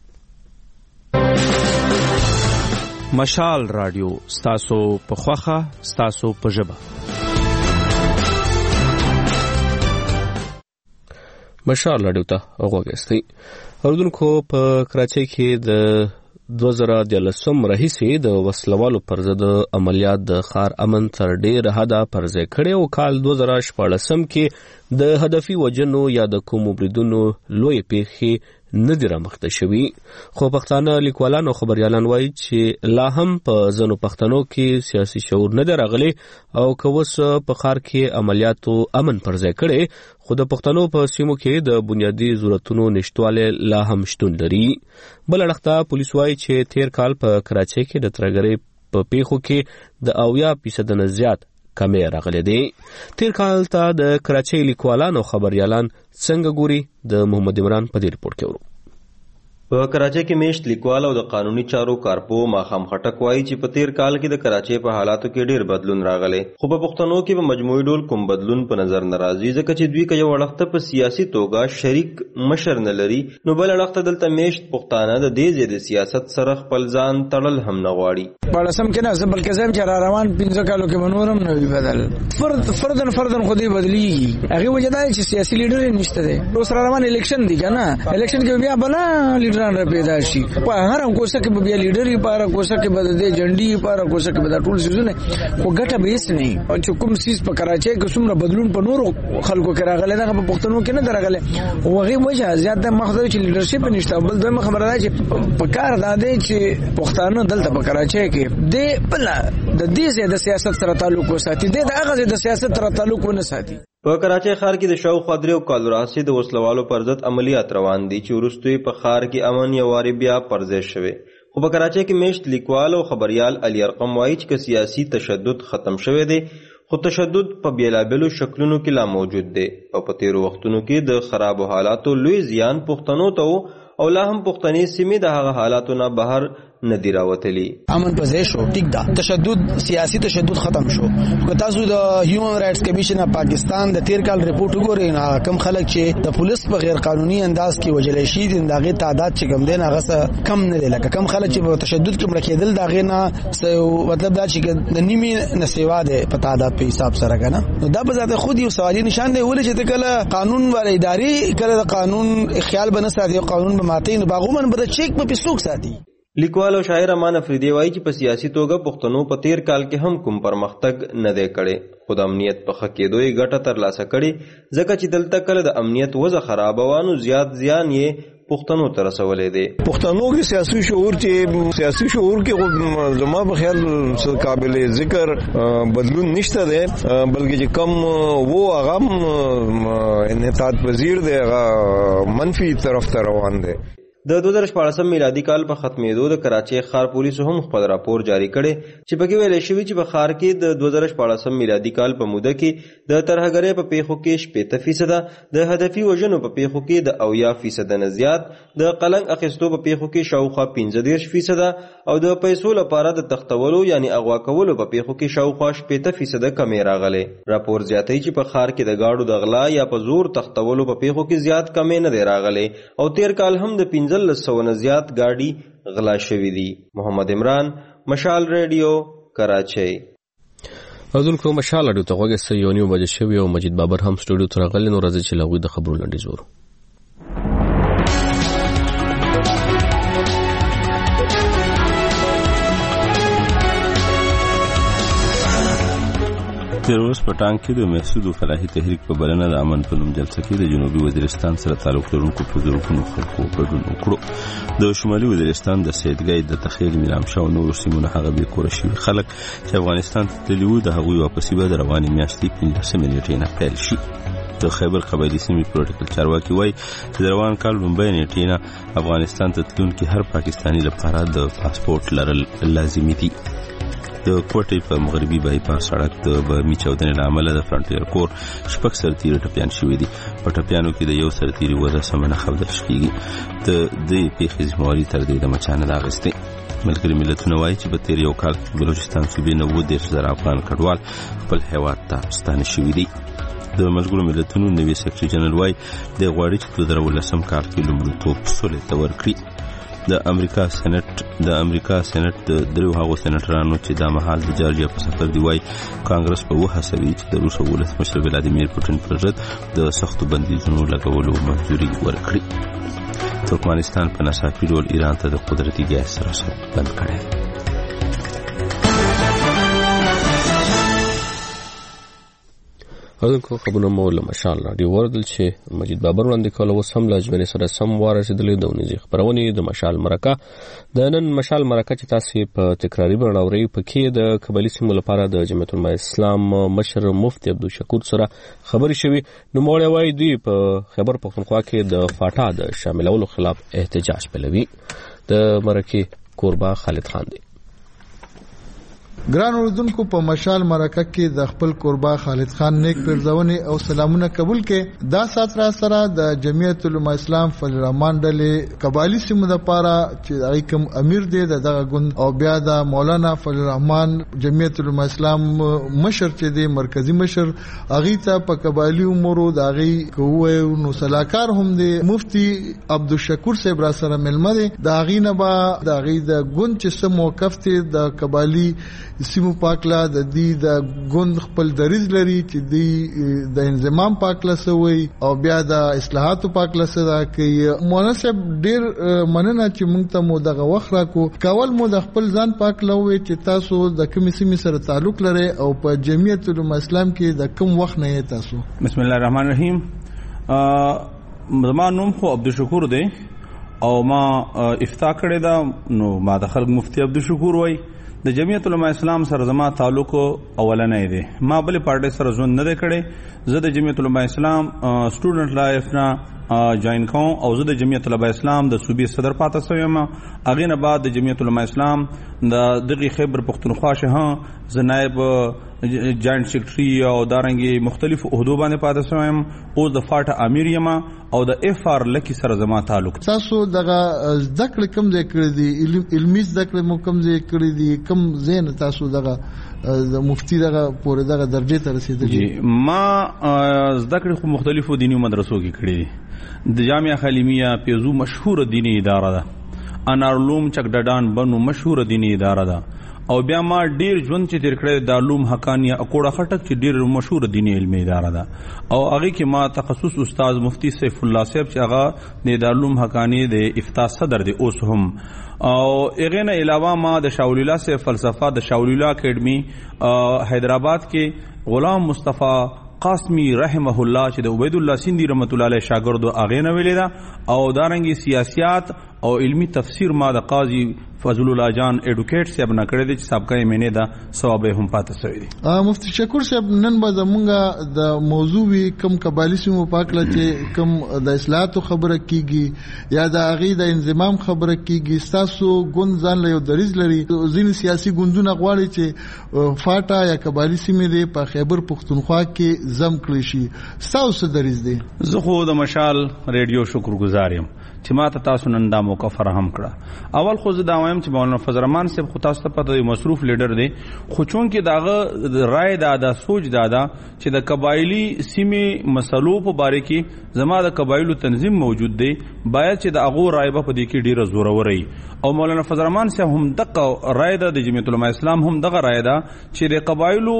مشال رادیو ستاسو په خوخه ستاسو په ژبه مشال رادیو ته وګورئ اوردونکو په کراچۍ کې د دوه زره دولسم راهیسې د وسلوالو پر ضد عملیات د ښار امن تر ډېره حده پر ځای کړی او کال دوه زره شپاړسم کې د هدفي وژنو یا د کومو بریدونو لویې پیښې نه دي رامخته شوي خو پښتانه لیکوالان او خبریالان وایي چې لا هم په ځینو پښتنو کې سیاسي شعور نه دی راغلی او که اوس په ښار کې عملیاتو امن پر ځای کړی خو د پښتنو په سیمو کې د بنیادي ضرورتونو نشتوالی لا هم شتون لري بل اړخته پولیس وایي چې تیر کال په کراچۍ کې د ترهګرۍ په پیښو کې د اویا فیصد نه زیات کمی راغلی دی تیر کال ته د کراچۍ لیکوالان او خبریالان څنګه ګوري د محمد عمران په دې رپورټ کې ورو په کراچۍ کې میشت لیکوال او د قانوني چارو کارپو ماخام خټک وایي چې په تیر کال کې د کراچۍ په حالاتو کې ډیر بدلون راغلی خو په پښتنو کې په مجموعي ډول کوم بدلون په نظر نه راځي ځکه چې دوی که یو اړخته په سیاسي توګه شریک مشر نه لري نو بل اړخته دلته میشت پښتانه د دې ځای د سیاست سره خپل ځان تړل هم نه غواړي پړسم کې نه بلکې زم چې را روان پنځه کالو کې منورم نه وي بدل فرد فردن فردن خو دې بدلیږي هغه وجه دا چې سیاسي لیډر نشته دی اوس را روان الیکشن دی کنه الیکشن کې بیا بل لیډر را پیدا شي په هر کوڅه کې بیا لیډري پاره کوڅه کې بد دي جنډي پاره کوڅه کې بد ټول سيزونه خو ګټه به هیڅ نه او چې کوم سیس په کراچۍ کې څومره بدلون په نورو خلکو کې راغلی دا په پښتنو کې نه درغلی او هغه وجه زیاته مخدوي چې لیډرشپ نشته بل دوی خبره ده چې په کار دا دی چې پښتانه دلته په کراچۍ کې د بل د دې د سیاست سره تعلق وساتي د هغه د سیاست سره تعلق ونه ساتي په کراچۍ ښار کې د شاوخوا دریو کالو راهیسې د وسلوالو پر ضد عملیات روان دي چې وروسته په ښار کې امن یو وارې بیا پر ځای شوی خو په کراچۍ کې میشت لیکوال او خبریال علي ارقم وایي چې سیاسي تشدد ختم شوی دی خو تشدد په بیلابلو شکلونو کې لا موجود دی او په تیرو وختونو کې د خرابو حالاتو لوی زیان پښتنو ته او لا هم پښتني سیمې د هغه حالاتو نه بهر ندی راوتلی امن پځې شو ټیک دا تشدد سیاسي تشدد ختم شو که تاسو د هیومن رائټس کمیشن اف پاکستان د تیر کال ریپورت وګورئ نو کم خلک چې د پولیس په غیر قانوني انداز کې وجلې شي د دغه تعداد چې کم دین هغه کم نه دی لکه کم خلک چې په تشدد کې مړ کېدل دغه نه مطلب دا چې د نیمه نسوا ده په تعداد په حساب سره کنه نو دا به ذات خود یو سوالي نشان دی ولې چې کله قانون ور اداري کله قانون خیال بنه ساتي قانون به ماته نه باغومن به چیک په پیسوک ساتي لیکوال او شاعر امان افریدی وایي چې په سیاسي توګه پښتنو په تیر کال کې هم کوم پرمختګ نه دی کړی خو د امنیت په ښه کېدو یې ګټه ترلاسه کړې ځکه چې دلته کله د امنیت وضع خرابه وه نو زیات زیان یې پښتنو ته رسولی دی پښتنو کې سیاسي شعور چې سیاسي شعور کې زما په خیال قابل ذکر بدلون نشته دی بلکې چې کم وو هغه انحطاط پذیر دی هغه منفي طرف ته روان دی د دوه زره شپاړسم میلادي کال په ختمېدو د کراچۍ ښار پولیسو هم خپل راپور جاری کړی چې پکې ویل شوي چې په ښار کې د دوه زره شپاړسم میلادي کال په موده کې د ترهګرۍ په پیښو کې شپېته فیصده د هدفي وژنو په پیښو کې د اویا فیصده نه زیات د قلنګ اخیستو په پیښو کې شاوخوا پنځه دېرش فیصده او د پیسو لپاره د تختولو یعنی اغوا کولو په پیښو کې شاوخوا شپېته فیصده کمی راغلی راپور زیاتوي چې په ښار کې د ګاډو د غلا یا په زور تختولو په پیښو کې زیات کمی نه دی راغلی او تیر کال هم د پنځه پنځلس سوه نه زیات ګاډي غلا شوي دي. محمد عمران، مشال ریډیو، کراچۍ. اوردونکو مشال اډیو ته غوږ سه یو نیو بجې شوي او مجید بابر هم سټوډیو ته راغلی. نو راځي چې له هغوی د خبرو لنډیز وورو. تیر ورځ په ټانک کې د محسود و فلاحي تحریک په بلنه د امن په نوم جلسه کې د جنوبي وزیرستان سره تعلق لرونکو په زرګونو خلکو ګډون وکړو. د شمالي وزیرستان د سیدګۍ د تخیل میرامشاه او نورو سیمو نه هغه بې کوره شوي خلک چې افغانستان ته تللي وو د هغوی واپسي به د روانې میاشتې پنځلسمې نیټې نه پیل شي. د خیبر قبایلي سیمې پروټوکل چارواکي وایي چې د روان کال لومړۍ نیټې نه افغانستان ته تلونکي هر پاکستاني لپاره د پاسپورټ لرل لازمي دي. د کوټې په مغربي بایپاس سړک د برمي چاودنې له امله د فرانټیر کور شپږ سرتیري ټپیان شوي دي. په ټپیانو کې د یو سرتیري وضع سمه نه ښودل کېږي. د دې پېښې ذمهواري تر دې دمه چا نه ده اخیستې. ملګري ملتونه وایي چې په تېر یو کال کې بلوچستان صوبې نه اووه دېرش زره افغان کډوال خپل هېواد ته ستانه شوي دي. د ملګرو ملتونو نوي سکرټري جنرال وایي دی غواړي چې په دوه زره اوولسم کال کې لومړیتوب سولې ته ورکړي. د امریکا سېنات د امریکا سېنات د دریو هغو سېناټرانو چې دا مهال د جارجیا په سفر دی وایي کانګرس په وهڅوي چې د روس ولسمشر ولادیمیر پوتین پر ضد د سختو بندیزونو لګولو منظوري ورکړي. ترکمنستان په ناڅاپي ډول ایران ته د قدرتي ګاز رسد بند کړی. اوردونکو خبرونه مو له مشال راډیو وردل چې مجید بابر وړاندې کول اوس هم له اجمنې سره سم ورسېدلې د ونیزي خبرونې د مشال مرکه. د نن مشال مرکه چې تاسې په تکراري بڼه اورئ پکې د قبایلي سیمو لپاره د جمعیت العلماء اسلام مشر مفتي عبدالشکور سره خبرې شوي. نوموړی وایي دوی په خیبر پښتونخوا کې د فاټا د شاملولو خلاف احتجاج پیلوي. د مرکې کوربه خالد خان دی. ګران اوردونکو په مشال مرکه کې د خپل کوربه خالد خان نیک پرځونې او سلامونه قبول کې دا سات را سره د جمعیت العلماء اسلام فضل الرحمن ډلې قبایلی سیمو لپاره چې هغه کوم امیر دی دغه ګوند او بیا د مولانا فضل الرحمن جمعیت العلماء اسلام مشر چې دی مرکزی مشر هغه ته په قبایلی امور د هغه کوه نو سلاکار هم دی مفتی عبدالشکور صاحب را سره ملمه دی د هغه نه با د هغه د ګوند چې سم موقف دی د قبایلی سیمو پاکلا د دې د ګوند خپل دریز لري چې دی د انضمام پاکلا سوی او بیا د اصلاحاتو پاکلا سره کوي. مناسب ډیر مننه چې موږ ته مو دغه وخت راکو کول مو د خپل ځان پاکلا وي چې تاسو د کومې سیمې سره تعلق لري او په جمعیت العلماء اسلام کې د کوم وخت نه تاسو. بسم الله الرحمن الرحیم. زما نوم خو عبدالشکور دی او ما افتاء کړی دا نو ما د خلک مفتی عبدالشکور وای. د جمعیت العلماء اسلام سره زما تعلق اولنۍ دی. ما بل پارټي سره ژوند نه دی کړی. زه د جمعیت العلماء اسلام سټوډنټ لایف نه جوائن کوم او زه د جمعیت العلماء اسلام د صوبې صدر پاتې شوم. هغه نه بعد د جمعیت العلماء اسلام د دغه خیبر پښتونخوا شه زه نائب جوائنٹ سیکرټري او دارنګي مختلف عہدو باندې پاتې شوم. او د فاټا امیر یم او د اف ار لکی سره زما تعلق. تاسو دغه ذکر کم ذکر دي علمي ذکر مو کم ذکر دي کم زین تاسو دغه د مفتی دغه پورې دغه درجه ته رسیدلی. ما ذکر خو مختلفو دینی مدرسو کې کړی دي. د جامعه خلیمیه پیزو مشهور دینی اداره ده. انارلوم چکډډان بنو مشهور دینی اداره ده. او بیا ما ډیر ژوند چې تیر کړی د علوم حقانیه اکوړه خټک چې ډیر مشهور دینی علمي اداره ده او هغه کې ما تخصص استاد مفتی سیف الله صاحب چې هغه د علوم حقانیه د افتاء صدر دی اوس هم. او هغه نه علاوه ما د شاول الله صاحب فلسفه د شاول الله اکیډمي حیدرآباد کې غلام مصطفی قاسمی رحمه الله چې د عبید الله سیندی رحمت الله علیه شاګرد هغه نه ویل دا او دارنګي سیاسيات او علمی تفسیر ما د قاضی فضل الله جان ایډوکیټ صاحب نه کړی دي چې سابقه مینه دا ثواب هم پاتې شوی دی. مفتی شکور صاحب نن به زمونږه د موضوع کم قبایلی سیمو پاکله چې کم د اصلاحاتو خبره کیږي یا د هغې د انضمام خبره کیږي. ستاسو ګوند ځان له یو دریځ لري. ځینې سیاسي ګوندونه غواړي چې فاټا یا قبایلی سیمې دی په خیبر پښتونخوا کې ضم کړی شي. ستاسو څه دریځ دی؟ زه خو د مشال ریډیو شکر گزار یم چې ما ته تاسو نن دا موقع فراهم کړه. اول خو زه دا وایم چې مولانا فضل الرحمن صاحب خو تاسو ته پته دی مصروف لیډر دی، خو چونکې داغه رائے دا دا سوچ دا دا چې د قبایلی سیمې مسلو په باره کې زما د قبایلو تنظیم موجود دی، باید چې د هغو رائے به په دې کې ډیره زورور وي. او مولانا فضل الرحمن صاحب هم دغه رائے ده، د جمعیت علماء اسلام هم دغه رائے ده چې د قبایلو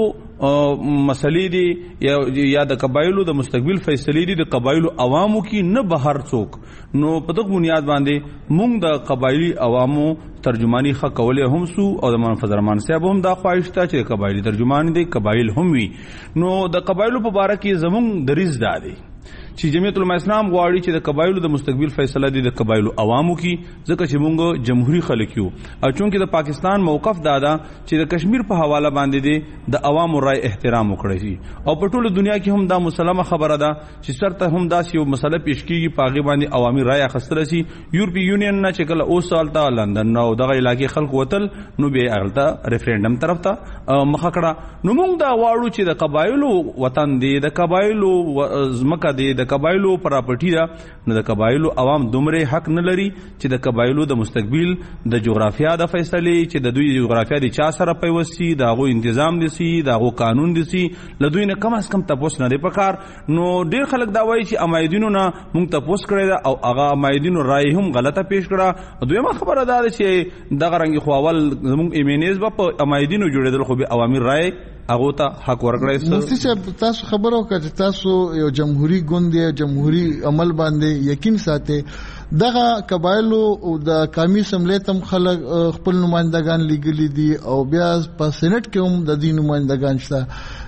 مسلې دي یا د قبایلو د مستقبل فیصلې دي د قبایلو عوامو کې نه بهر څوک. نو په دغه بنیاد باندې مونږ د قبایلی عوامو ترجمانی ښه کولې هم سو او د مولانا فضل الرحمن صاحب هم دا خواهش ته چې قبایلی ترجمان دي قبایل هم وي. نو د قبایلو په باره کې زمونږ دریځ دا دی چې جمعیت علماء اسلام غواړي چې د قبایلو د مستقبل فیصله دي د قبایلو عوامو کې، ځکه چې موږ جمهوریت خلک یو او چونکې د پاکستان موقف دا ده چې د کشمیر په حواله باندې دي د عوامو رائے احترام وکړي شي. او په ټوله دنیا کې هم دا مسلمه خبره ده چې سرته هم داسې یو مسله پیش کیږي په هغې باندې عوامي رائے اخیستلی شي. یورپی یونین نه چې کله اوس سال ته لندن او دغه علاقې خلک وتل نو بیا یې هغلته ریفرینډم طرف ته مخه کړه. نو موږ دا غواړو چې د قبایلو وطن دی، د قبایلو ځمکه دی، د قبایلو پراپرټي ده، نو د قبایلو عوام دومره حق نه لري چې د قبایلو د مستقبل د جغرافیا د فیصلې چې د دوی جغرافیا د چا سره پیوست سي، د هغو انتظام دي سي، د هغو قانون دي سي، له دوی نه کم از کم تپوس نه دی پکار. نو ډیر خلک دا وایي چې امایدینو نه موږ تپوس کړی ده او هغه امایدینو رایې هم غلطه پیش کړه. دویمه خبره دا ده چې دغه رنګې خو اول زموږ ایمینیز به په امایدینو جوړېدل، خو بیا عوامي رایې هغه ته حق ورکړی. مفتی صاحب تاسو خبر وکړه چې تاسو یو جمهوریت ګوند دی، جمهوری عمل باندې یقین ساتي. دغه قبایلو او د قومي اسمبلی تم خلک خپل نمائندگان لګلی دي او بیا په سېنات کې هم د دې نمائندگان شته.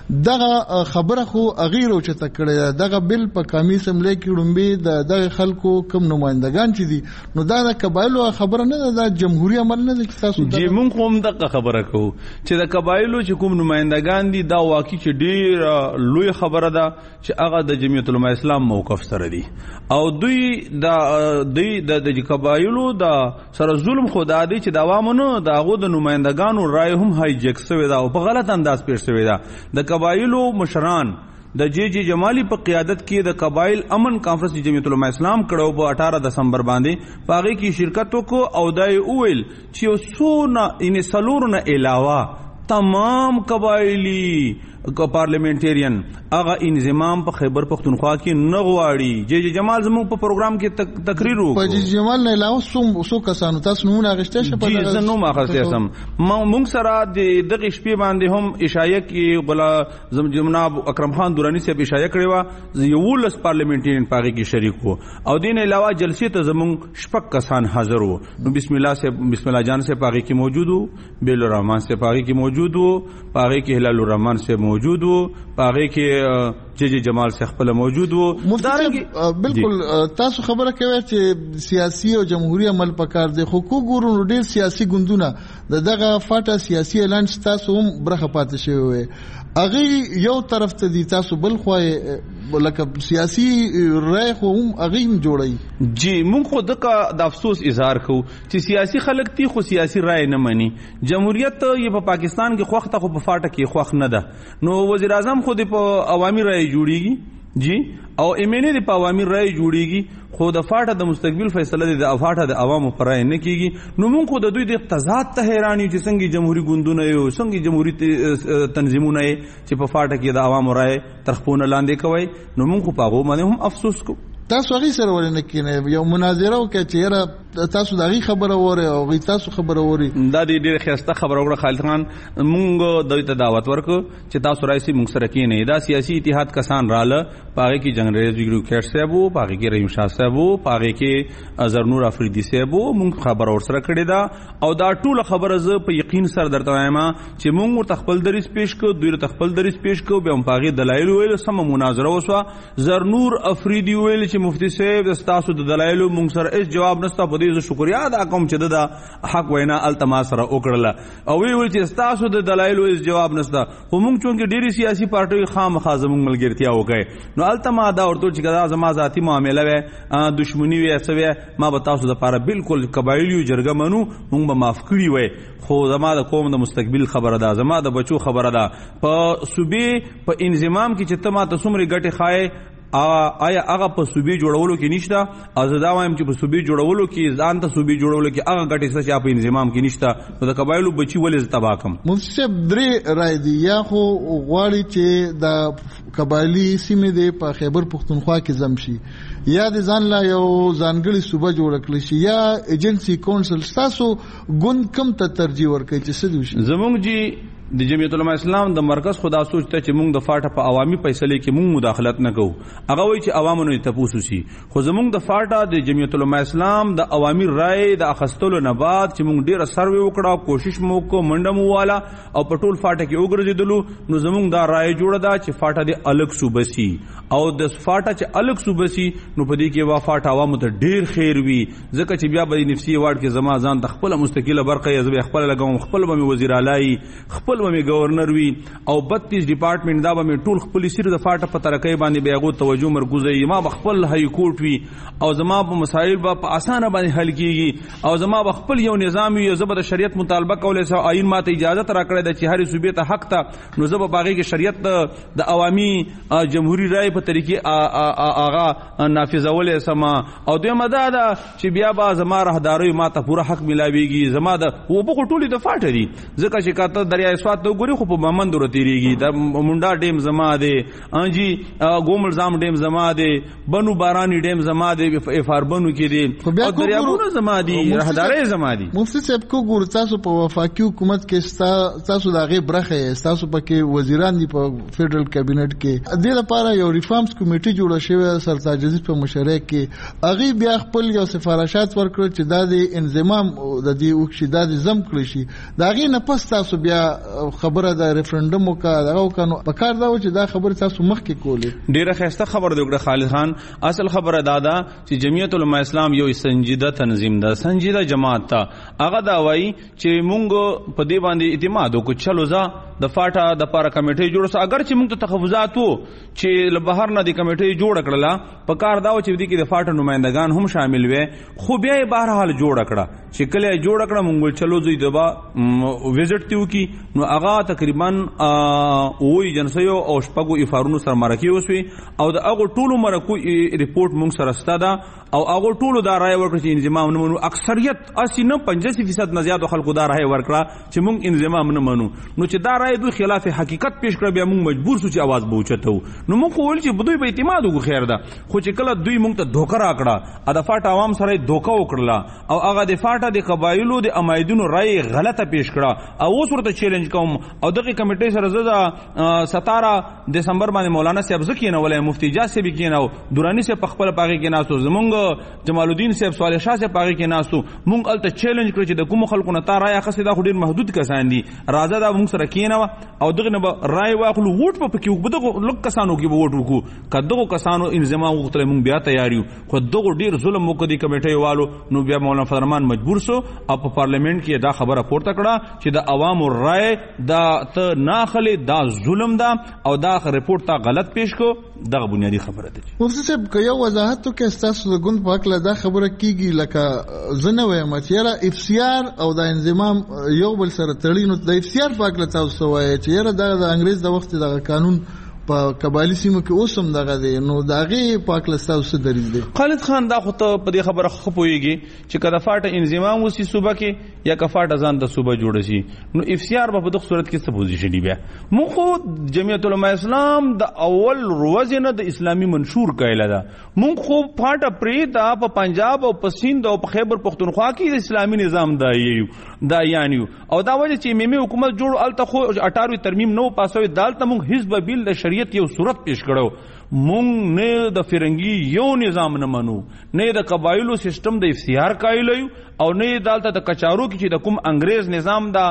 دغه خبره خو اغیر او چته کړی دغه بل په قومي اسمبلی کې لومبي د دغه خلکو کم نمائندگان چې دي، نو دا د قبایلو خبره نه ده، د جمهوریت عمل نه ده چې تاسو جی مونږ هم دغه خبره کوو چې د قبایلو چې کوم نمائندگان دي دا واقعي چې ډیر لوی خبره ده چې هغه د جمعیت علماء اسلام موقف سره دي او دوی د دوی د قبایلو د سره ظلم خدا دی چې د عوامو نه د هغو د نمائندگانو رای هم هایجک شوې ده او په غلط انداز پیښ شوې ده. د قبایلو مشران د جی جی جمالی په قیادت کې د قبایل امن کانفرنس جمعیت علماء اسلام کړو په اٹھارہ دسمبر باندې پاغي کې شرکت وکړو او دای اویل چې سونه ان سلورونه علاوه تمام قبایلی پارلیمنټریان هغه انضمام په خیبر پختونخوا کې نه غواړي. جی جی جمال زموږ په پروګرام کې تقریر وکړو. په جی جی جمال نه علاوه څو څو کسانو تاسو نومونه اغشته شپه جی زه نوم اخیسته سم موږ سره د دغه شپې باندې هم اشاعه کې غلا جناب اکرم خان دورانی صاحب اشاعه کړې و، یولس پارلیمنټریان پاغي کې شریک وو او دین علاوه جلسې ته زموږ شپږ کسان حاضر وو. نو بسم الله صاحب بسم الله جان صاحب پاغي کې موجود وو، بیل الرحمن صاحب پاغي کې موجود وو، پاغي کې هلال الرحمن صاحب موجود وو، پاغه کې جی جی جمال سے خپل موجود وو. بالکل تاسو خبره کوي چې سیاسي او جمهوریت عمل پکار دی، خو کو ګورو ډیر سیاسي ګوندونه د دغه فاټه سیاسي اعلان تاسو هم برخه پاتې شوی وي، هغه یو طرف ته دي تاسو بل خو لکه سیاسي رای خو هم هغه جوړي. جی مونږ خو دغه د افسوس اظهار کوو چې سیاسي خلک تی خو سیاسي رای نه مني. جمهوریت یې په پاکستان کې خوخته خو په فاټه کې خوخ نه ده، نو وزیر اعظم خو د په عوامي رای جوړیږي جی او ایمنه د په عوامي رای جوړیږي، خو د فاټه د مستقبل فیصله د افاټه د عوامو پر رای نه کیږي. نو مونږ خو د دوی د تضاد ته حیران یو چې څنګه جمهوریت ګوندونه یو څنګه جمهوریت تنظیمونه چې په فاټه کې د عوامو رای ترخپونه لاندې کوي، نو مونږ خو په هغه باندې هم افسوس کوو. تاسو هغه سره ولنه کینه یو مناظره وکړه چې یاره تاسو دغه خبره وره او غي تاسو خبره وره دا دې ډېر خسته خبره وکړه. خالد خان مونږ دوی ته دعوت ورکو چې تاسو راځي مونږ سره کینه دا سیاسي اتحاد کسان رااله، پاغه کې جنرال ویګرو کېټ صاحب وو، پاغه کې رحیم شاه صاحب وو، پاغه کې زرنور افریدي صاحب وو، مونږ خبر ور سره کړی دا او دا ټول خبره ز په یقین سره درته وایم چې مونږ ورته خپل دریس پیش کو، دوی ته خپل دریس پیش کو، به هم پاغه دلایل ویل سم مناظره وسو. زرنور افریدي ویل چې مفتی صاحب تاسو د دلایلو مونږ سره هیڅ جواب نشته، په دې شکریا ادا کوم چې د حق وینا التماس سره وکړله او وی ویل چې تاسو د دلایلو هیڅ جواب نشته، خو مونږ چونکې ډېری سیاسي پارټي خامخا زموږ ملګرتیا وکړي نو التما دا ورته چې دا زما ذاتی معامله وي دښمنی وي اسوي ما به تاسو د لپاره بالکل قبایلی جرګه منو مونږ به معاف کړی وي، خو زما د قوم د مستقبل خبره ده، زما د بچو خبره ده. په صوبې په انضمام کې چې ته ما ته څومره ګټې خای آیا هغه په صوبې جوړولو کې نشته او زه دا وایم چې په صوبې جوړولو کې ځان ته صوبې جوړولو کې هغه ګټې شته چې په انضمام کې نشته نو د قبایلو بچي ولې تباه کم. مفتي صاحب درې رای دي یا خو غواړي چې د قبایلی سیمې د په خیبر پښتونخوا کې زم شي یا د ځان لا یو ځانګړي صوبه جوړ کړي شي یا ایجنسی کونسل تاسو ګوند کم ته ترجیح ورکړي چې څه وشي. زمونږ جی د جمعیت العلماء اسلام د مرکز خدا سوچته چې موږ د فاټه په عوامي فیصله کې موږ مداخلت نه کوو. هغه وایي چې عوامو نه تپوسو شي خو زموږ د فاټه د جمعیت العلماء اسلام د عوامي رائے د اخستلو نه بعد چې موږ ډیره سروې وکړه کوشش مو وکړو منډه مو والا او په ټول فاټه کې وګرځیدلو نو زموږ دا رائے جوړه ده چې فاټه د الګ صوبه سي او د فاټه چې الګ صوبه سي نو په دې کې وا فاټه عوامو ته ډیر خیر وي ځکه چې بیا به نفسي وارد کې زما ځان د خپل مستقله برخه یې خپل لګوم خپل به وزیر اعلی خپل به گورنر وی او بتیس ډپارټمنټ دا به ټول خپل سیر د فاټه په ترقې باندې بیاغو توجه مرکوزي ما خپل هاي کورټ وی او زما په مسایل به په اسانه باندې حل کیږي او زما خپل یو نظام یو زبر شریعت مطالبه کولای سو آئین ماته اجازه را کړی د چې هر صوبې ته حق ته نو زب باغی کې شریعت د عوامي جمهوریت رائے په طریقې آغا نافذول سما او دوی مدا دا چې بیا با زما راهداري ماته پوره حق ملاويږي زما د و په ټولي د فاټه دي ځکه چې کاته دریای سواد ته ګوري خو په مامند ورتيږي د مونډا ډیم زما دی انجی ګومل زام ډیم زما دی بنو بارانی ډیم زما دی افار بنو کې دی او دریابونه زما دی راهداري زما دی. مفتي صاحب کو ګور تاسو په وفاقي حکومت کې تاسو د هغه برخه تاسو پکې وزیران دي په فدرال کابینټ کې د لپاره یو ریفارمز کمیټي جوړه شوې سرتاج عزیز په مشرۍ کې هغه بیا خپل یو سفارشات ورکړل چې د انضمام د دې وکشیداد زم کړی شي دا غي نه پس تاسو بیا خبره د ریفرندوم کا دغه کنو په کار دا و چې دا خبره تاسو مخ کې کولې ډیره خسته خبر دی خالد خان اصل خبره دادا چې جمعیت العلماء اسلام یو سنجیده تنظیم ده سنجیده جماعت ته هغه دا وایي چې مونږ په دې باندې اعتماد وکړو چلو ځا د فاټه د پاره کمیټه جوړ سو اگر چې مونږ ته تخفضات وو چې له بهر نه د کمیټه جوړ کړله په کار دا و چې دې کې د فاټه نمائندگان هم شامل وي خو بیا به هر حال جوړ کړه چې کله جوړ کړه مونږ چلو زوی دبا وزټ تیو کی نو هغه تقریبا وې جنسیو او شپږو افارونو سره مرکه وسوي او د هغه ټولو مرکو ریپورت مونږ سره ستاده او هغه ټولو دا رائے ورکړي چې انضمام نه منو اکثریت اسی نه پنځه فیصد نه زیات خلکو دا رائے ورکړه چې مونږ انضمام نه منو نو چې دا رائے دوی خلاف حقیقت پیش کړ بیا مونږ مجبور سو چې आवाज بوچتو نو مونږ ویل چې دوی په اعتماد وکړو خیر ده خو چې کله دوی مونږ ته دھوکا راکړه ا د فاټ عوام سره دھوکا وکړه او هغه د فاټه د قبایلو د امایدونو رائے غلطه پیش کړه او اوس ورته چیلنج کوم او دغه کمیټې سره زړه ستاره دسمبر باندې مولانا صاحب زکینه ولای مفتی جاس صاحب کیناو دورانی سے پخپل پاګه کې ناسو زمونږ جمال الدین صاحب صالح شاه صاحب پاګه کې ناسو مونږ الته چیلنج کړ چې د کوم خلکو نه تا رائے اخستې دا ډیر محدود کسان دي راځه دا مونږ سره کیناو او دغه نه رائے واخلو ووټ په کې وګدغه لک کسانو کې ووټ وکړو کدغه کسانو انضمام وغوښتل مونږ بیا تیاریو خو دغه ډیر ظلم وکړي کمیټې والو نو بیا مولانا فرمان مجبور سو او په پارلیمنت کې دا خبره پورته کړه چې د عوامو رائے دا ته ناخلي دا ظلم دا او دا رپورت تا غلط پیش کو دغه بنیادی خبره ده. مفتي صاحب که یو وضاحت تو کې تاسو د ګوند په اړه دا خبره کیږي لکه زنه وایم چې یاره اف سی آر او د انضمام یو بل سره تړي نو د اف سی آر په اړه تاسو وایي چې یاره د انګريز د وخت د قانون په قبایلی سیمو کې اوسم دغه دی نو دغه پاکستان څه دلیل دی؟ خالد خان دا خو ته په دې خبره خپويږي چې کله فاټه انضمام وسی صوبه کې یا کفاټه ځان د صوبه جوړ شي نو اف سی آر په دغه صورت کې څه پوزیشن دی بیا مو خو جمعیت العلماء اسلام د اول روزنه د اسلامي منشور کایله ده مو خو فاټه پرې دا په پنجاب او په سیند او په خیبر پختونخوا کې د اسلامي نظام دا یو دا یعنی او دا وجه چې میمه حکومت جوړ الته خو اٹھارہویں ترمیم نو پاسوي دالته مونږ حزب بیل د شریعت یو صورت پیش کړو مونږ نه د فرنګي یو نظام نه منو نه د قبایلو سیستم د افتیار کایلو او نه دالته د کچارو کې چې د کوم انګريز نظام دا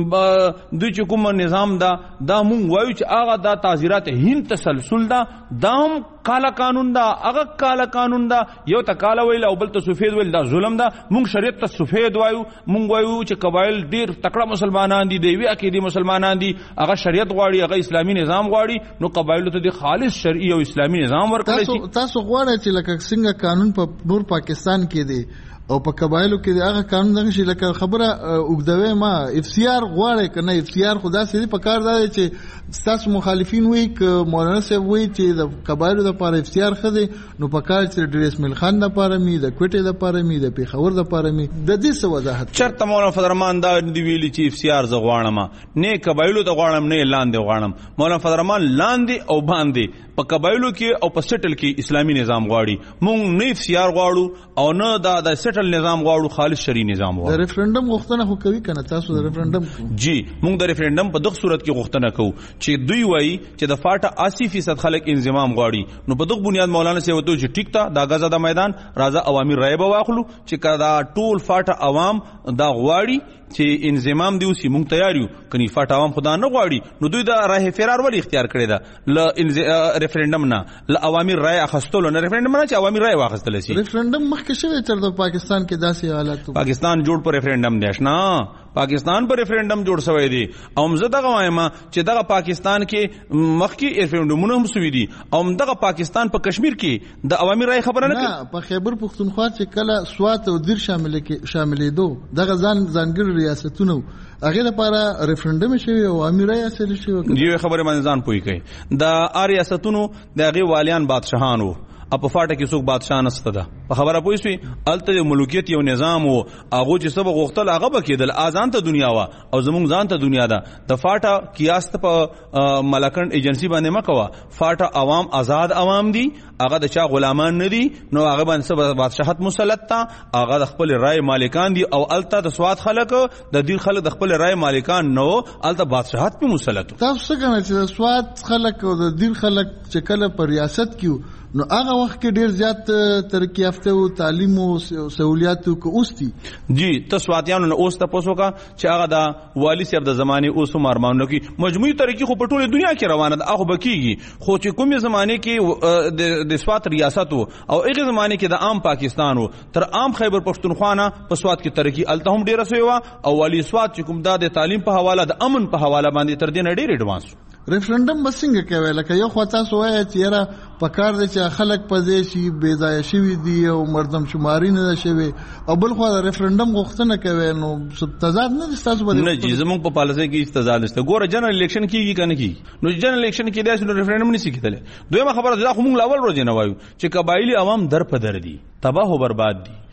دوی چې کوم نظام دا دا مونږ وایو چې هغه د تعزیرات هند تسلسل دا دام کالا قانون دا هغه کالا قانون دا یو ته کالا ویل او بل ته سفید ویل دا ظلم دا مونږ شریعت ته سفید وایو مونږ وایو چې قبایل ډیر تکړه مسلمانان دي دی وی عقیدی مسلمانان دي هغه شریعت غواړي هغه اسلامي نظام غواړي نو قبایل ته د خالص شرعي او اسلامي نظام ورکړي تاسو تاسو غواړئ چې لکه څنګه قانون په نور پاکستان کې دی او په قبایلو کې هغه قانون دغه شي لکه خبره وګدوي ما اف سی آر غواړي کنه اف سی آر خدا سي په کار دی چې تاسو مخالفین وي ک مولانا صاحب وي چې د قبایلو د پاره اف سی آر خدي نو په کار چې ډریس مل خان د پاره می د کوټې د پاره می د پیښور د پاره می د دې څه وضاحت چرته مولانا فضرمان دا دی ویلي چې اف سی آر ز غواړم نه قبایلو د غواړم نه لاندې غواړم مولانا فضرمان لاندې او باندې په قبایلو کې او په سټل کې اسلامي نظام غواړي مونږ نه اف سی آر غواړو او نه دا د سټل نظام غواړو خالص شرعي نظام غواړو د ریفرندم غوښتنه خو کوي کنه تاسو د ریفرندم جی مونږ د ریفرندم په دغه صورت کې غوښتنه کوو چې دوی وایي چې د فاټا اسی فیصد خلک انضمام غواړي نو په دغه بنیاد مولانا صاحب ته چې ټیک تا دا غزا د میدان راځه عوامي رائے به واخلو چې کدا ټول فاټا عوام دا غواړي چې انضمام دی اوسې مونږ تیار یو کني فاټا عوام خدا نه غواړي نو دوی دا راه فرار ولې اختیار کړی دا ل ریفرندم نه ل عوامي رائے اخستلو نه ریفرندم نه چې عوامي رائے واخستل شي ریفرندم مخکې شوی تر د پاکستان کې داسې حالات پاکستان جوړ پر ریفرندم دی آشنا پاکستان پر ریفرندم جوړ شوی دی او مزه دغه وایم چې دغه پاکستان کې مخکې ریفرندمونه هم شوي دي او دغه پاکستان په کشمیر کې د عوامي رائے خبره نه کوي په خیبر پختونخوا چې کله سوات او دیر شامل کې شاملې دو دغه ځان ځانګړي ریاستونو هغه لپاره ریفرندم شوی او عوامي رائے حاصل شوی دی خبره باندې ځان پوي کوي د ریاستونو دغه والیان بادشاهانو په فاټه کې څوک بادشاہ نسته ده په خبره پوي سوی الته ملوکیت یو نظام او هغه چې سبق غوښتل هغه بکیدل آزان ته دنیا وا او زموږ ځان ته دنیا ده د فاټه کیاست په ملکن ایجنسی باندې مکوا فاټه عوام آزاد عوام دي هغه د چا غلامان نه دي نو هغه باندې سبا بادشاہت مسلط تا هغه د خپل رائے مالکان دي او الته د سواد خلک د دیر خلک د خپل رائے مالکان نو الته بادشاہت په مسلط تاسو څنګه چې د سواد خلک او د دیر خلک چې کله پر ریاست کیو نو هغه وخت کې ډیر زیات ترقی یافته او تعلیم او سہولیاتو کو اوستي جی تاسواتیانو نه اوسته پوسو کا چې هغه د والی صاحب د زمانه اوس مارمانو کې مجموعي ترقی خو په ټوله دنیا کې روانه ده هغه بکیږي خو چې کومه زمانه کې د سوات ریاست او هغه زمانه کې د عام پاکستان تر عام خیبر پختونخوا نه په سوات کې ترقی الته هم ډیره سوی او والی سوات چې کوم د تعلیم په حواله د امن په حواله باندې تر دې نه ډیر ایڈوانس ریفرندم بسنګ کوي لکه یو خواته سوای چې را پکار دي چې خلک پځې شي بے ځای شوی دي او مردم شماري نه شوی او بل خو ریفرندم غوښتنه کوي نو تضاد نه تاسو باندې نه جی زموږ په پالیسي کې تضاد نشته ګوره جنرال الیکشن کیږي کنه کیږي نو جنرال الیکشن کې داسې نو ریفرندم نشي کېدلی دویمه خبره دا خو موږ اول ورځ نه وایو چې قبایلی عوام در په در دي تباہ او برباد دي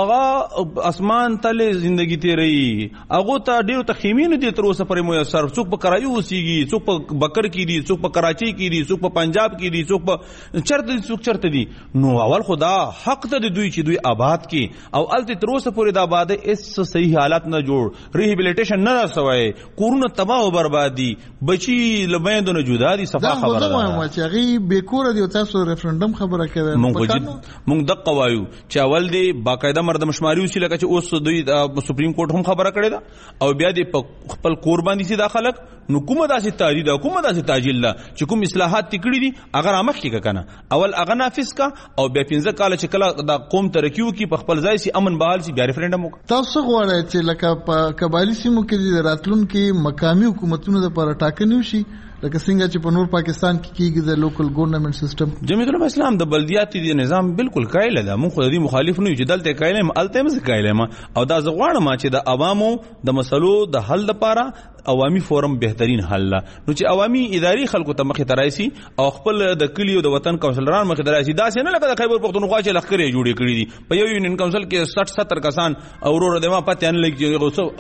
اغه اسمان تل زندگی تیری اغه ته ډیرو تخیمین دي تر اوسه پرې میسر څوک په کرایو اوسېږي څوک په بکر کې دي څوک په کراچۍ کې دي څوک په پنجاب کې دي څوک په چرته دي څوک چرته دي نو اول خدا حق ته دوی چې دوی آباد کې او الته تر اوسه پورې د آباد اس صحیح حالات نه جوړ ریهابلیټیشن نه سوای کورونه تباہ او برباد دي بچي لبیندونه جدا دي صفه خبره ده ما چې غي بیکور دي تاسو ریفرندم خبره کوي مونږ دغه وایو چې اول دی باقاعده مردمشماري وسی لکه چې اوس دوی سپریم کورټ هم خبره کړې ده او بیا د خپل کور باندې سي داخلك نو کومه داسې تعدیل او کومه داسې تعجیل لا چې کوم اصلاحات تکړی دي اگر امخ کې کنه اول اغه نافذ کا او بیا پنځه کال چې کله د قوم ترکیو کې په خپل ځای سي امن بحال سي بیا ریفرندم وکړه تاسو غواړئ چې لکه په قبایلی سیمو کې د راتلون کې مقامی حکومتونو لپاره ټاکنې وشي لکه څنګه چې په نور پاکستان کې کیږي د لوکل ګورنمنت سیستم جمعیت العلماء اسلام د بلدیاتي دی نظام بالکل قایل ده مونږ خو د مخالف نه یو چې دلته قایل یم الته مز قایل یم او دا زغواړم چې د عوامو د مسلو د حل لپاره عوامي فورم بهترین حل نو چې عوامي اداري خلکو ته مخې ترایسي او خپل د کلیو د وطن کونسلران مخې ترایسي دا څنګه لکه د خیبر پختونخوا چې لخرې جوړې کړې دي په یو یونین کونسل کې سټ ستر کسان او ورو د ما پته نه لګي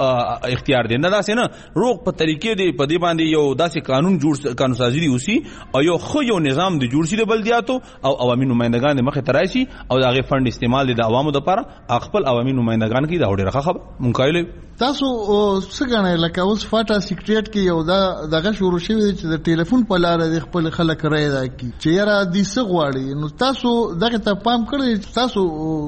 چې اختیار دي نه دا څنګه روغ په طریقې دی په دې باندې یو داسې قانون جوړ قانون سازي اوسي او یو خو یو نظام دی جوړ شي د بلدیاتو او عوامي نمائندگان مخې ترایسي او دغه فند استعمال دي د عوامو لپاره خپل عوامي نمائندگان کې دا وړه خبره مونږ کایل تاسو څنګه لکه اوس فاټا سیکریټ کې یو دا دغه شروع شوی چې د ټلیفون په لار د خپل خلک رائے دا کی چې یاره د څه غواړي نو تاسو دغه ته پام کړی تاسو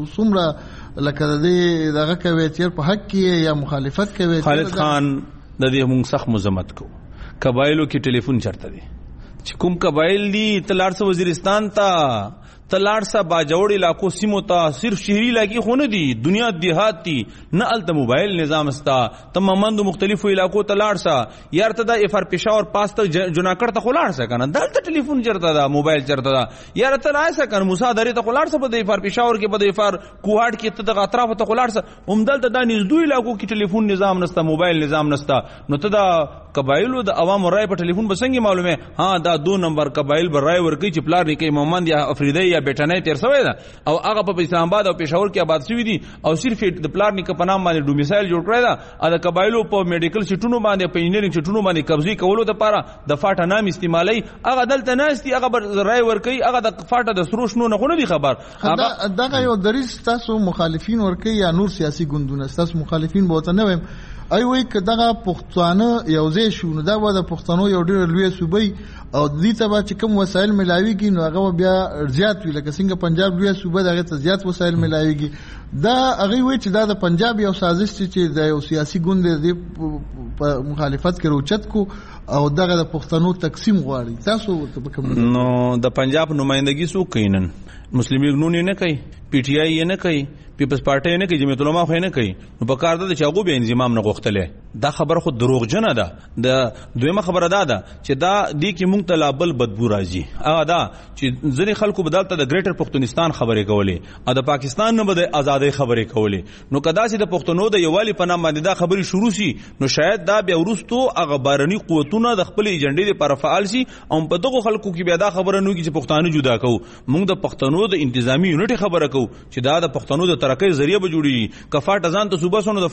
څومره لکه د دغه کوي چې په حق کې یا مخالفت کوي خالد خان د دې موږ سخت مذمت کوو قبایلو کې ټلیفون چرته دي چې کوم قبایل دي تلار سو وزیرستان ته تلاړسا باجوړ علاقو سیمو ته صرف شهري علاقې خو نه دي دنیا دیهات دي نه الته موبایل نظام ستا تمامند مختلفو علاقو ته لاړسا یار ته د افر پېښور پاس ته جناکړ ته خلاړسا کنه دلته ټلیفون چرته دا موبایل چرته دا یار ته راځه کنه موسی درې ته خلاړسا په د افر پېښور کې په د افر کوهاټ کې ته د اطراف ته خلاړسا هم دلته د نږدې علاقو کې ټلیفون نظام نستا موبایل نظام نستا نو ته دا قبایلو د عوام رائے په ټلیفون بسنګي معلومه ها دا دو نمبر قبایل بر رائے ورکی چې پلار نیکي محمد یا افریدی یا بیٹنه تیر سوی دا او هغه په اسلام آباد او پېښور کې آباد شوی دي او صرف د پلار نیکه په نام باندې ډومیسایل جوړ کړی دا د قبایلو په میډیکل سیټونو باندې په انجینرینګ سیټونو باندې قبضه کولو لپاره د فاټا نام استعمالي هغه دلته ناشتي هغه بر رائے ورکی هغه د فاټا د سروش نو نه دی خبر هغه دغه یو دریس تاسو مخالفین ورکی یا نور سیاسي ګوندونه تاسو مخالفین بوته نه ویم ای وای ک دغه پښتانه یو ځای شو نو دا و د پښتنو یو ډېر لوی صوبای او د دې تبع چې کوم وسایل ملاويږي نو هغه بیا زیات وی لکه څنګه پنجاب لوی صوبه دغه ته زیات وسایل ملاويږي دا هغه وای چې دا د پنجاب یو سازش چې د یو سیاسي ګوند د مخالفت کې روچت کو او دغه د پښتنو تقسیم غواړي تاسو په کوم نو د پنجاب نمائندګي سو کینن مسلم لیگ نون نه کوي پی ټی آی نه کوي پیپلز پارټي نه کوي جمعیت العلماء خو نه کوي نو په کار ده چې هغه به انضمام نه غوښتله دا خبر خو دروغجنه ده د دویمه خبره ده ده چې دا دی کې مونږ ته لابل بدبو راځي هغه دا چې ځینې خلکو بدلته د ګریټر پښتونستان خبرې کولې او د پاکستان نه بده آزادۍ خبرې کولې نو کدا چې د پښتنو د یووالي په نام باندې دا خبرې شروع شي نو شاید دا بیا ورستو هغه بارني قوتونه د خپل ایجنډې لپاره فعال شي او په دغه خلکو کې بیا دا خبره نو کې چې پښتانه جدا کوو مونږ د پښتنو د انتظامی یونټ خبره کوو چې دا د پښتنو د ترقۍ ذریعہ به جوړي کفاټه ځان ته صوبه سونو د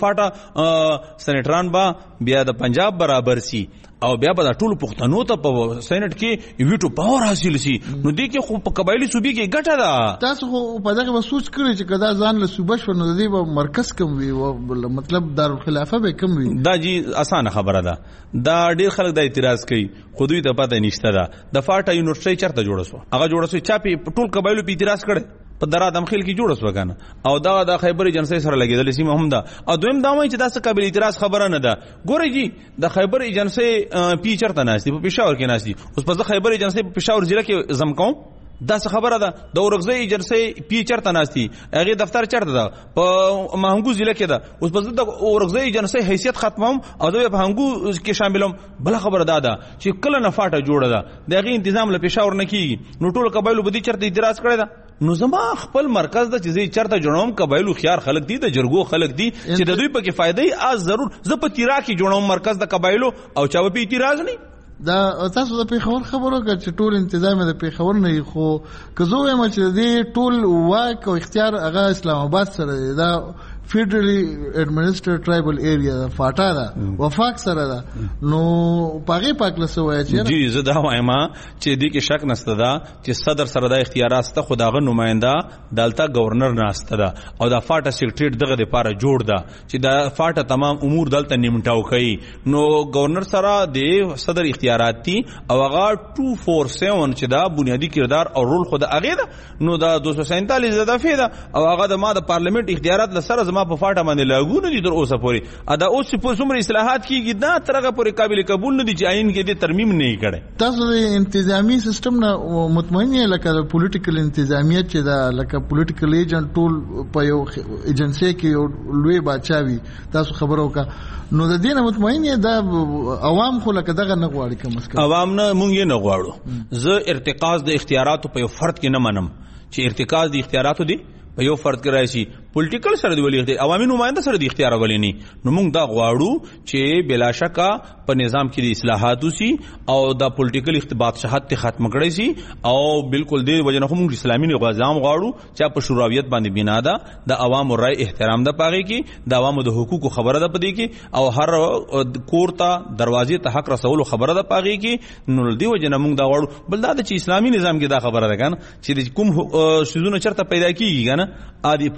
فاټه سېنټران با بیا د پنجاب برابر سي او بیا به د ټولو پښتنو ته په سېنټ کې ویټو پاور حاصل شي نو دې کې خو په قبایلی صوبې کې ګټه ده تاسو خو په دغه سوچ کړی چې کدا ځان له صوبه شو نو دې به مرکز کم وي او مطلب دارالخلافه به کم وي دا جی اسانه خبره ده دا ډیر خلک د اعتراض کوي خو دوی ته پته نشته ده د فاټا یونیورسيټي چرته جوړه سو هغه جوړه سو چا په ټول قبایلو په اعتراض کړي په درا دمخیل کې جوړه سو کنه او دا د خیبر ایجنسی سره لګیدل سیمه هم ده او دویم دا وایي چې دا څه قابل اعتراض خبره نه ده ګورئ جی د خیبر ایجنسی پی چرته ناشتي په پېښور کې ناشتي اوس په خیبر ایجنسی په پېښور ضلع کې زم کوم دا څه خبره ده د اورغزي ایجنسی پی چرته ناشتي هغه دفتر چرته ده په مهنګو ضلع کې ده اوس په د اورغزي ایجنسی حیثیت ختمم او د مهنګو کې شاملم بل خبره ده ده چې کله نه فاټه جوړه ده دغه تنظیم له پېښور نه کیږي نو ټول قبایلو بدی چرته اعتراض کړی ده نو زما خپل مرکز د چې چرته جوړوم قبایلو خيار خلک دي د جرګو خلک دي چې د دوی په کې فائدې از ضرور ز په تیرا کې جوړوم مرکز د قبایلو او چا په اعتراض نه دا تاسو د پیښور خبرو کړ چې ټول تنظیم د پیښور نه خو کزو وایم چې دې ټول واک او اختیار هغه اسلام آباد سره دا فیډرلی ایڈمنسټر ټرایبل ایریا فاټا دا وفاق سره دا نو پاګه پاکله سوای چې جی زه دا وایم چې دې کې شک نشته دا چې صدر سره د اختیارات ته خداغه نماینده دالتا گورنر ناشته دا او دا فاټا سیکریټریټ دغه لپاره جوړ دا چې دا فاټا تمام امور دالته نیمټاو کوي نو گورنر سره د صدر اختیارات دي او هغه دو سو سینتالیس چې دا بنیادی کردار او رول خود هغه ده نو دا دو سو سینتالیس د دفعه ده او هغه د ما د پارلیمنت اختیارات لسره ما په فاټه باندې لاګو نه دي تر اوسه پورې ادا اوس په څومره اصلاحات کیږي دا ترغه پورې قابل قبول نه دي چې آئین کې د ترمیم نه کړي تاسو د انتظامی سیستم نه مطمئن یې لکه پولیټیکل انتظامیت چې دا لکه پولیټیکل ایجنټ ټول په یو ایجنسی کې لوی بچاوي تاسو خبرو کا نو د دې نه مطمئن یې دا عوام خو لکه دغه نه غواړي کوم اسکه عوام نه مونږ یې نه غواړو زه ارتکاز د اختیاراتو په یو فرد کې نه منم چې ارتکاز د اختیاراتو دی په یو فرد کې راشي پولیټیکل سره دی ولې اختیار عوامي نماینده سره دی اختیار ولې نه نو موږ دا غواړو چې بلا شکه په نظام کې د اصلاحات وسی او د پولیټیکل اختبات شهادت ته ختم کړی شي او بالکل د وجنه موږ اسلامي نظام غواړو چې په شوراویت باندې بنا ده د عوامو رائے احترام ده پاږي کې د عوامو د حقوقو خبره ده پدې کې او هر کور ته دروازې ته حق رسولو خبره ده پاږي کې نو دی وجنه موږ دا غواړو بل دا چې اسلامي نظام کې دا خبره ده کنه چې کوم شذونه چرته پیدا کیږي کنه عادي په خلکو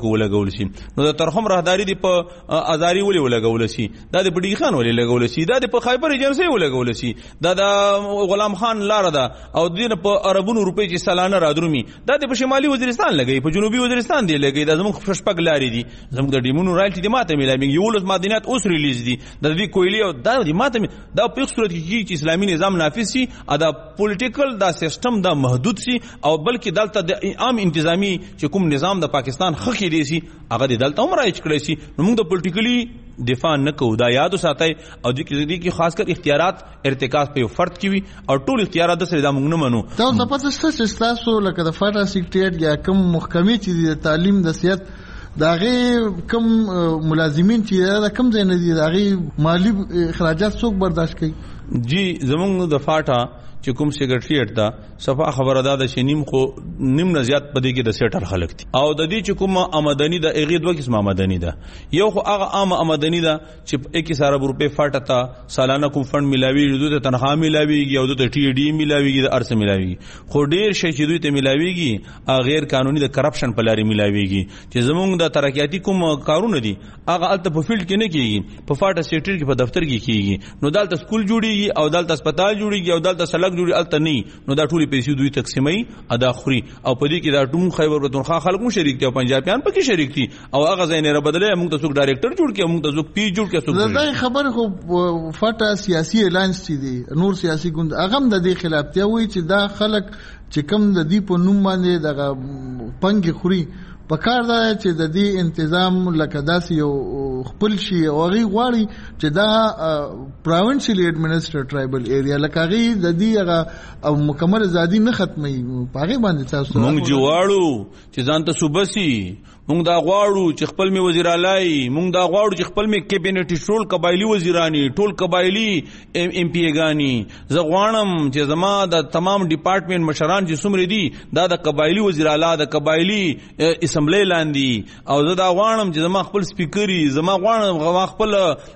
کې ولګول شي. نو د ترحم راهداري دی په ازاري ولې ولګول شي، دا د بډی خان ولې لګول شي، دا د په خیبر ایجنسی ولګول شي، دا د غلام خان لار ده او دین په عربونو روپۍ چې سالانه رادرومي دا د په شمالي وزیرستان لګي، په جنوبي وزیرستان دی لګي، دا زموږ شپږ لارې دي، زموږ د ډیمونو رایلټي د ماته ملایي یولس معدنیات اوس ریلیز دي، د دې کویلی او دا د ماته دا په صورت کې چې اسلامي نظام نافذ شي دا پولیټیکل دا سیستم دا محدود شي او بلکې دلته د عام انتظامی چې کوم نظام د پاکستان خخې دی شي هغه د دلته هم رایج کړی شي. نو موږ د پولیټیکلی دفاع نه کوو، دا یاد وساتئ او د دې کې خاص کر اختیارات ارتکاز په یو فرد کې وي او ټول اختیارات د سره دا موږ نه منو. دا د پاتې څه چې تاسو لکه د فاټا سیکریټریټ یا کوم محکمې چې د تعلیم د سیاست داغه کوم ملازمین چې دا کم ځای نه دي داغه مالی اخراجات څوک برداشت کوي؟ جی زمونږ د فاټا چې کوم سیکریټریټ دا صفه خبره ده چې نیم خو نیم نه زیات پدې کې د سیټر خلک دي او د دې چې کوم آمدنی ده هغه دوه قسم آمدنی ده. یو خو هغه عام آمدنی ده چې یک سره روپے فاټا ته سالانه کوم فند ملاوي، دوی ته تنخواه ملاويږي او دوی ته ټي ډي ملاويږي، د ارث ملاويږي، خو ډیر شي چې دوی ته ملاويږي غیر قانوني د کرپشن په لاري ملاويږي چې زمونږ د ترقیاتي کوم کارونه دي هغه الته په فیلډ کې نه کیږي، په فاټا سیکریټریټ کې په دفتر کې کیږي. نو دالته سکول جوړیږي او دالته هسپتال جوړیږي او دالته سړک جوړي الته نه، نو دا ټولې پیسې دوی تقسیمي ادا خوري او په دې کې دا ټول خیبر پختونخوا خلک مو شریک دي او پنجابیان پکې شریک دي او هغه ځای نه بدلې موږ ته څوک ډایریکټر جوړ کړي، موږ ته څوک پی جوړ کړي. دا خبر خو فاټا سیاسي اعلان شي دي نور سیاسي ګوند هغه د دې خلاف دی وایي چې دا خلک چې کم د دې په نوم باندې دغه پنګ خوري په کار دا چې د دې انتظام لکه داسې یو خپل شي او هغه غواړي چې دا پراونشلی ایڈمنسټر ټرایبل ایریا لکه هغه د دې هغه او مکمل ازادي نه ختمي په هغه باندې تاسو موږ جوړو چې ځان ته صوبسي، موږ دا غواړو چې خپل می وزیر اعلی، موږ دا غواړو چې خپل می کابینټ ټول قبایلی وزیرانی ټول قبایلی ایم پی ایګانی، زه غواړم چې زما د تمام ډپارټمنټ مشران چې څومره دي دا د قبایلی وزیر اعلی د قبایلی اسمبلی لاندې او زه دا غواړم چې زما خپل سپیکري، زما غواړم غوا خپل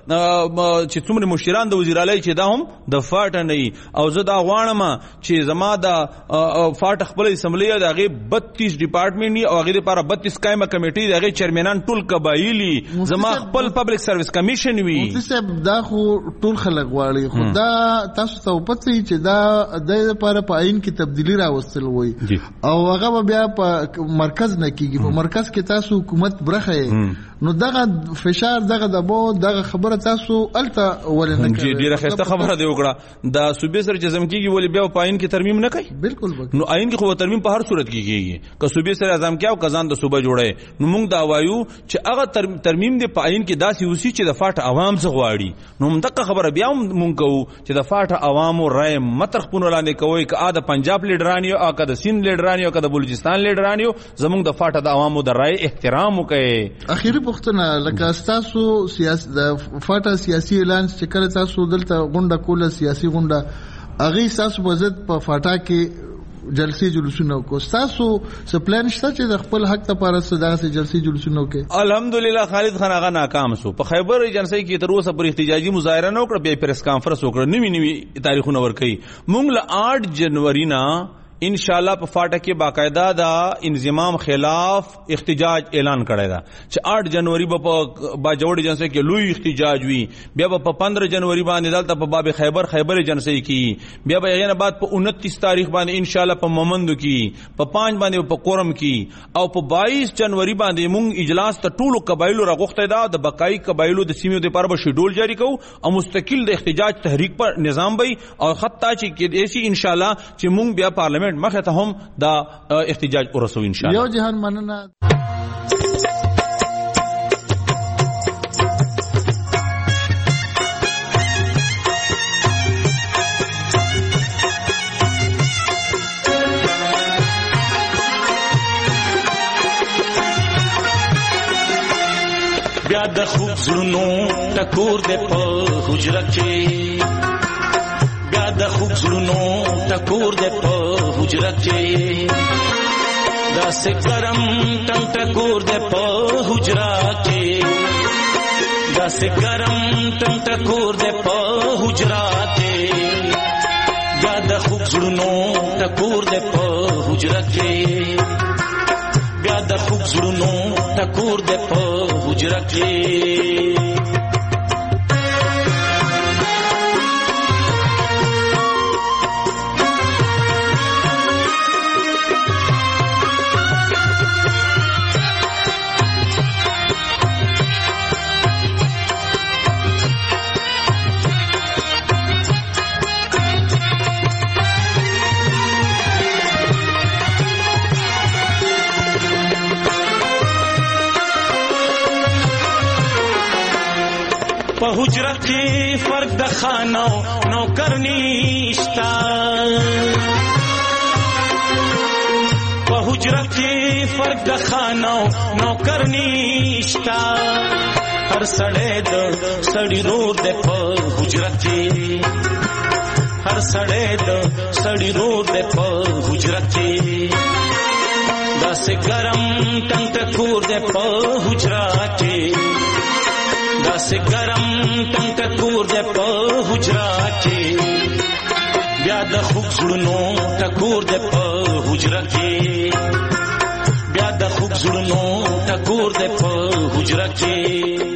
چې څومره مشران د وزیر اعلی چې دا هم د فاټ نه او زه دا غواړم چې زما د فاټ خپل اسمبلی د هغه بتیس ډپارټمنټ او هغه لپاره بتیس قائمه کمیټي دغه چیرمنان ټول قبایلی، زما خپل پبلک سرویس کمیشن وی. مفتی صاحب دا خو ټول خلک غواړي، خو دا تاسو ته پته چې دا د لپاره په عین کې تبدیلی راوستل وای او هغه بیا په مرکز نه کیږي، په مرکز کې تاسو حکومت برخه نو دغه فشار دغه دبو دغه خبره تاسو الته ولې نه کوي؟ ډیره خسته خبره دی وکړه دا صوبې سره جزم کیږي ولې بیا په عین کې ترمیم نه کوي؟ بالکل نو عین کې خو ترمیم په هر صورت کې کیږي که صوبې سره اعظم کیاو کزان د صوبې جوړه. نو موږ دا وایو چې هغه ترمیم دی په عین کې داسې وسی چې د فاټ عوام څخه غواړي. نو دغه خبره بیا موږ کوو چې د فاټ عوامو رائے مترخ پونه لاندې کوي که ا د پنجاب لیډرانیو او که د سند لیډرانیو که د بلوچستان لیډرانیو زموږ د فاټ د عوامو د رائے احترام وکړي. اخیری پوښتنه لکه تاسو سیاست د فاټا سیاسي اعلان چې کله تاسو دلته غونډه کوله سیاسي غونډه هغه تاسو په ضد په فاټا کې جلسې جلوسونه وکړو، تاسو څه پلان شته چې د خپل حق لپاره داسې جلسې جلوسونه وکړي؟ الحمدلله خالد خان هغه ناکام شو. په خیبر ایجنسی کې تر اوسه پر احتجاجي مظاهره نه وکړه، بیا پریس کانفرنس وکړه، نوي نوي تاریخونه ورکړي. موږ له آٹھ جنوري نه ان شاء الله په فاټا کې باقاعده دا انضمام خلاف احتجاج اعلان کړی دا چې آٹھ جنوري په باجوړ ایجنسی کې لوی احتجاج وی، بیا په پندرہ جنوري باندې دلته په باب خیبر خیبر ایجنسی کې، بیا به یې نه بعد په انتیس تاریخ باندې ان شاء الله په مومندو کې، په پانچ باندې په قورم کې او په بائیس جنوري باندې موږ اجلاس ته ټولو قبایلو راغوښته دا د بقای قبایلو د سیمو د لپاره به شیډول جاری کوو او مستقل د احتجاج تحریک پر نظام وي او حتی چې کې ایسی ان شاء الله چې موږ بیا پارلیمنت مخه ته هم دا احتجاج ورسو ان شاء الله. یو جهان مننه. بیا د خوب زړونو ټکور دې په حجره کې، بیا د خوب زړونو ټکور دې په حجره کې، داسې ګرم ټنګ ټکور دې په حجره کې، داسې ګرم ټنګ ټکور دې په حجره کې، بیا د خوب زړونو ټکور دې په حجره کې، بیا د خوږ زړونو ټکور دې په حجره کې په حجره کې فرق د خانو نوکر نشتا په حجره کې فرق د خانو نوکر نشتا هر سړی د سړی رور د په حجره کې هر سړی د سړی رور د په حجره کې داسې ګرم ټنګ ټکور د په حجره کې داسې ګرم ټنګ ټکور دې په حجره کې بیا د خوږ زړونو ټکور دې په حجره کې بیا د خوږ زړونو ټکور دې په حجره کې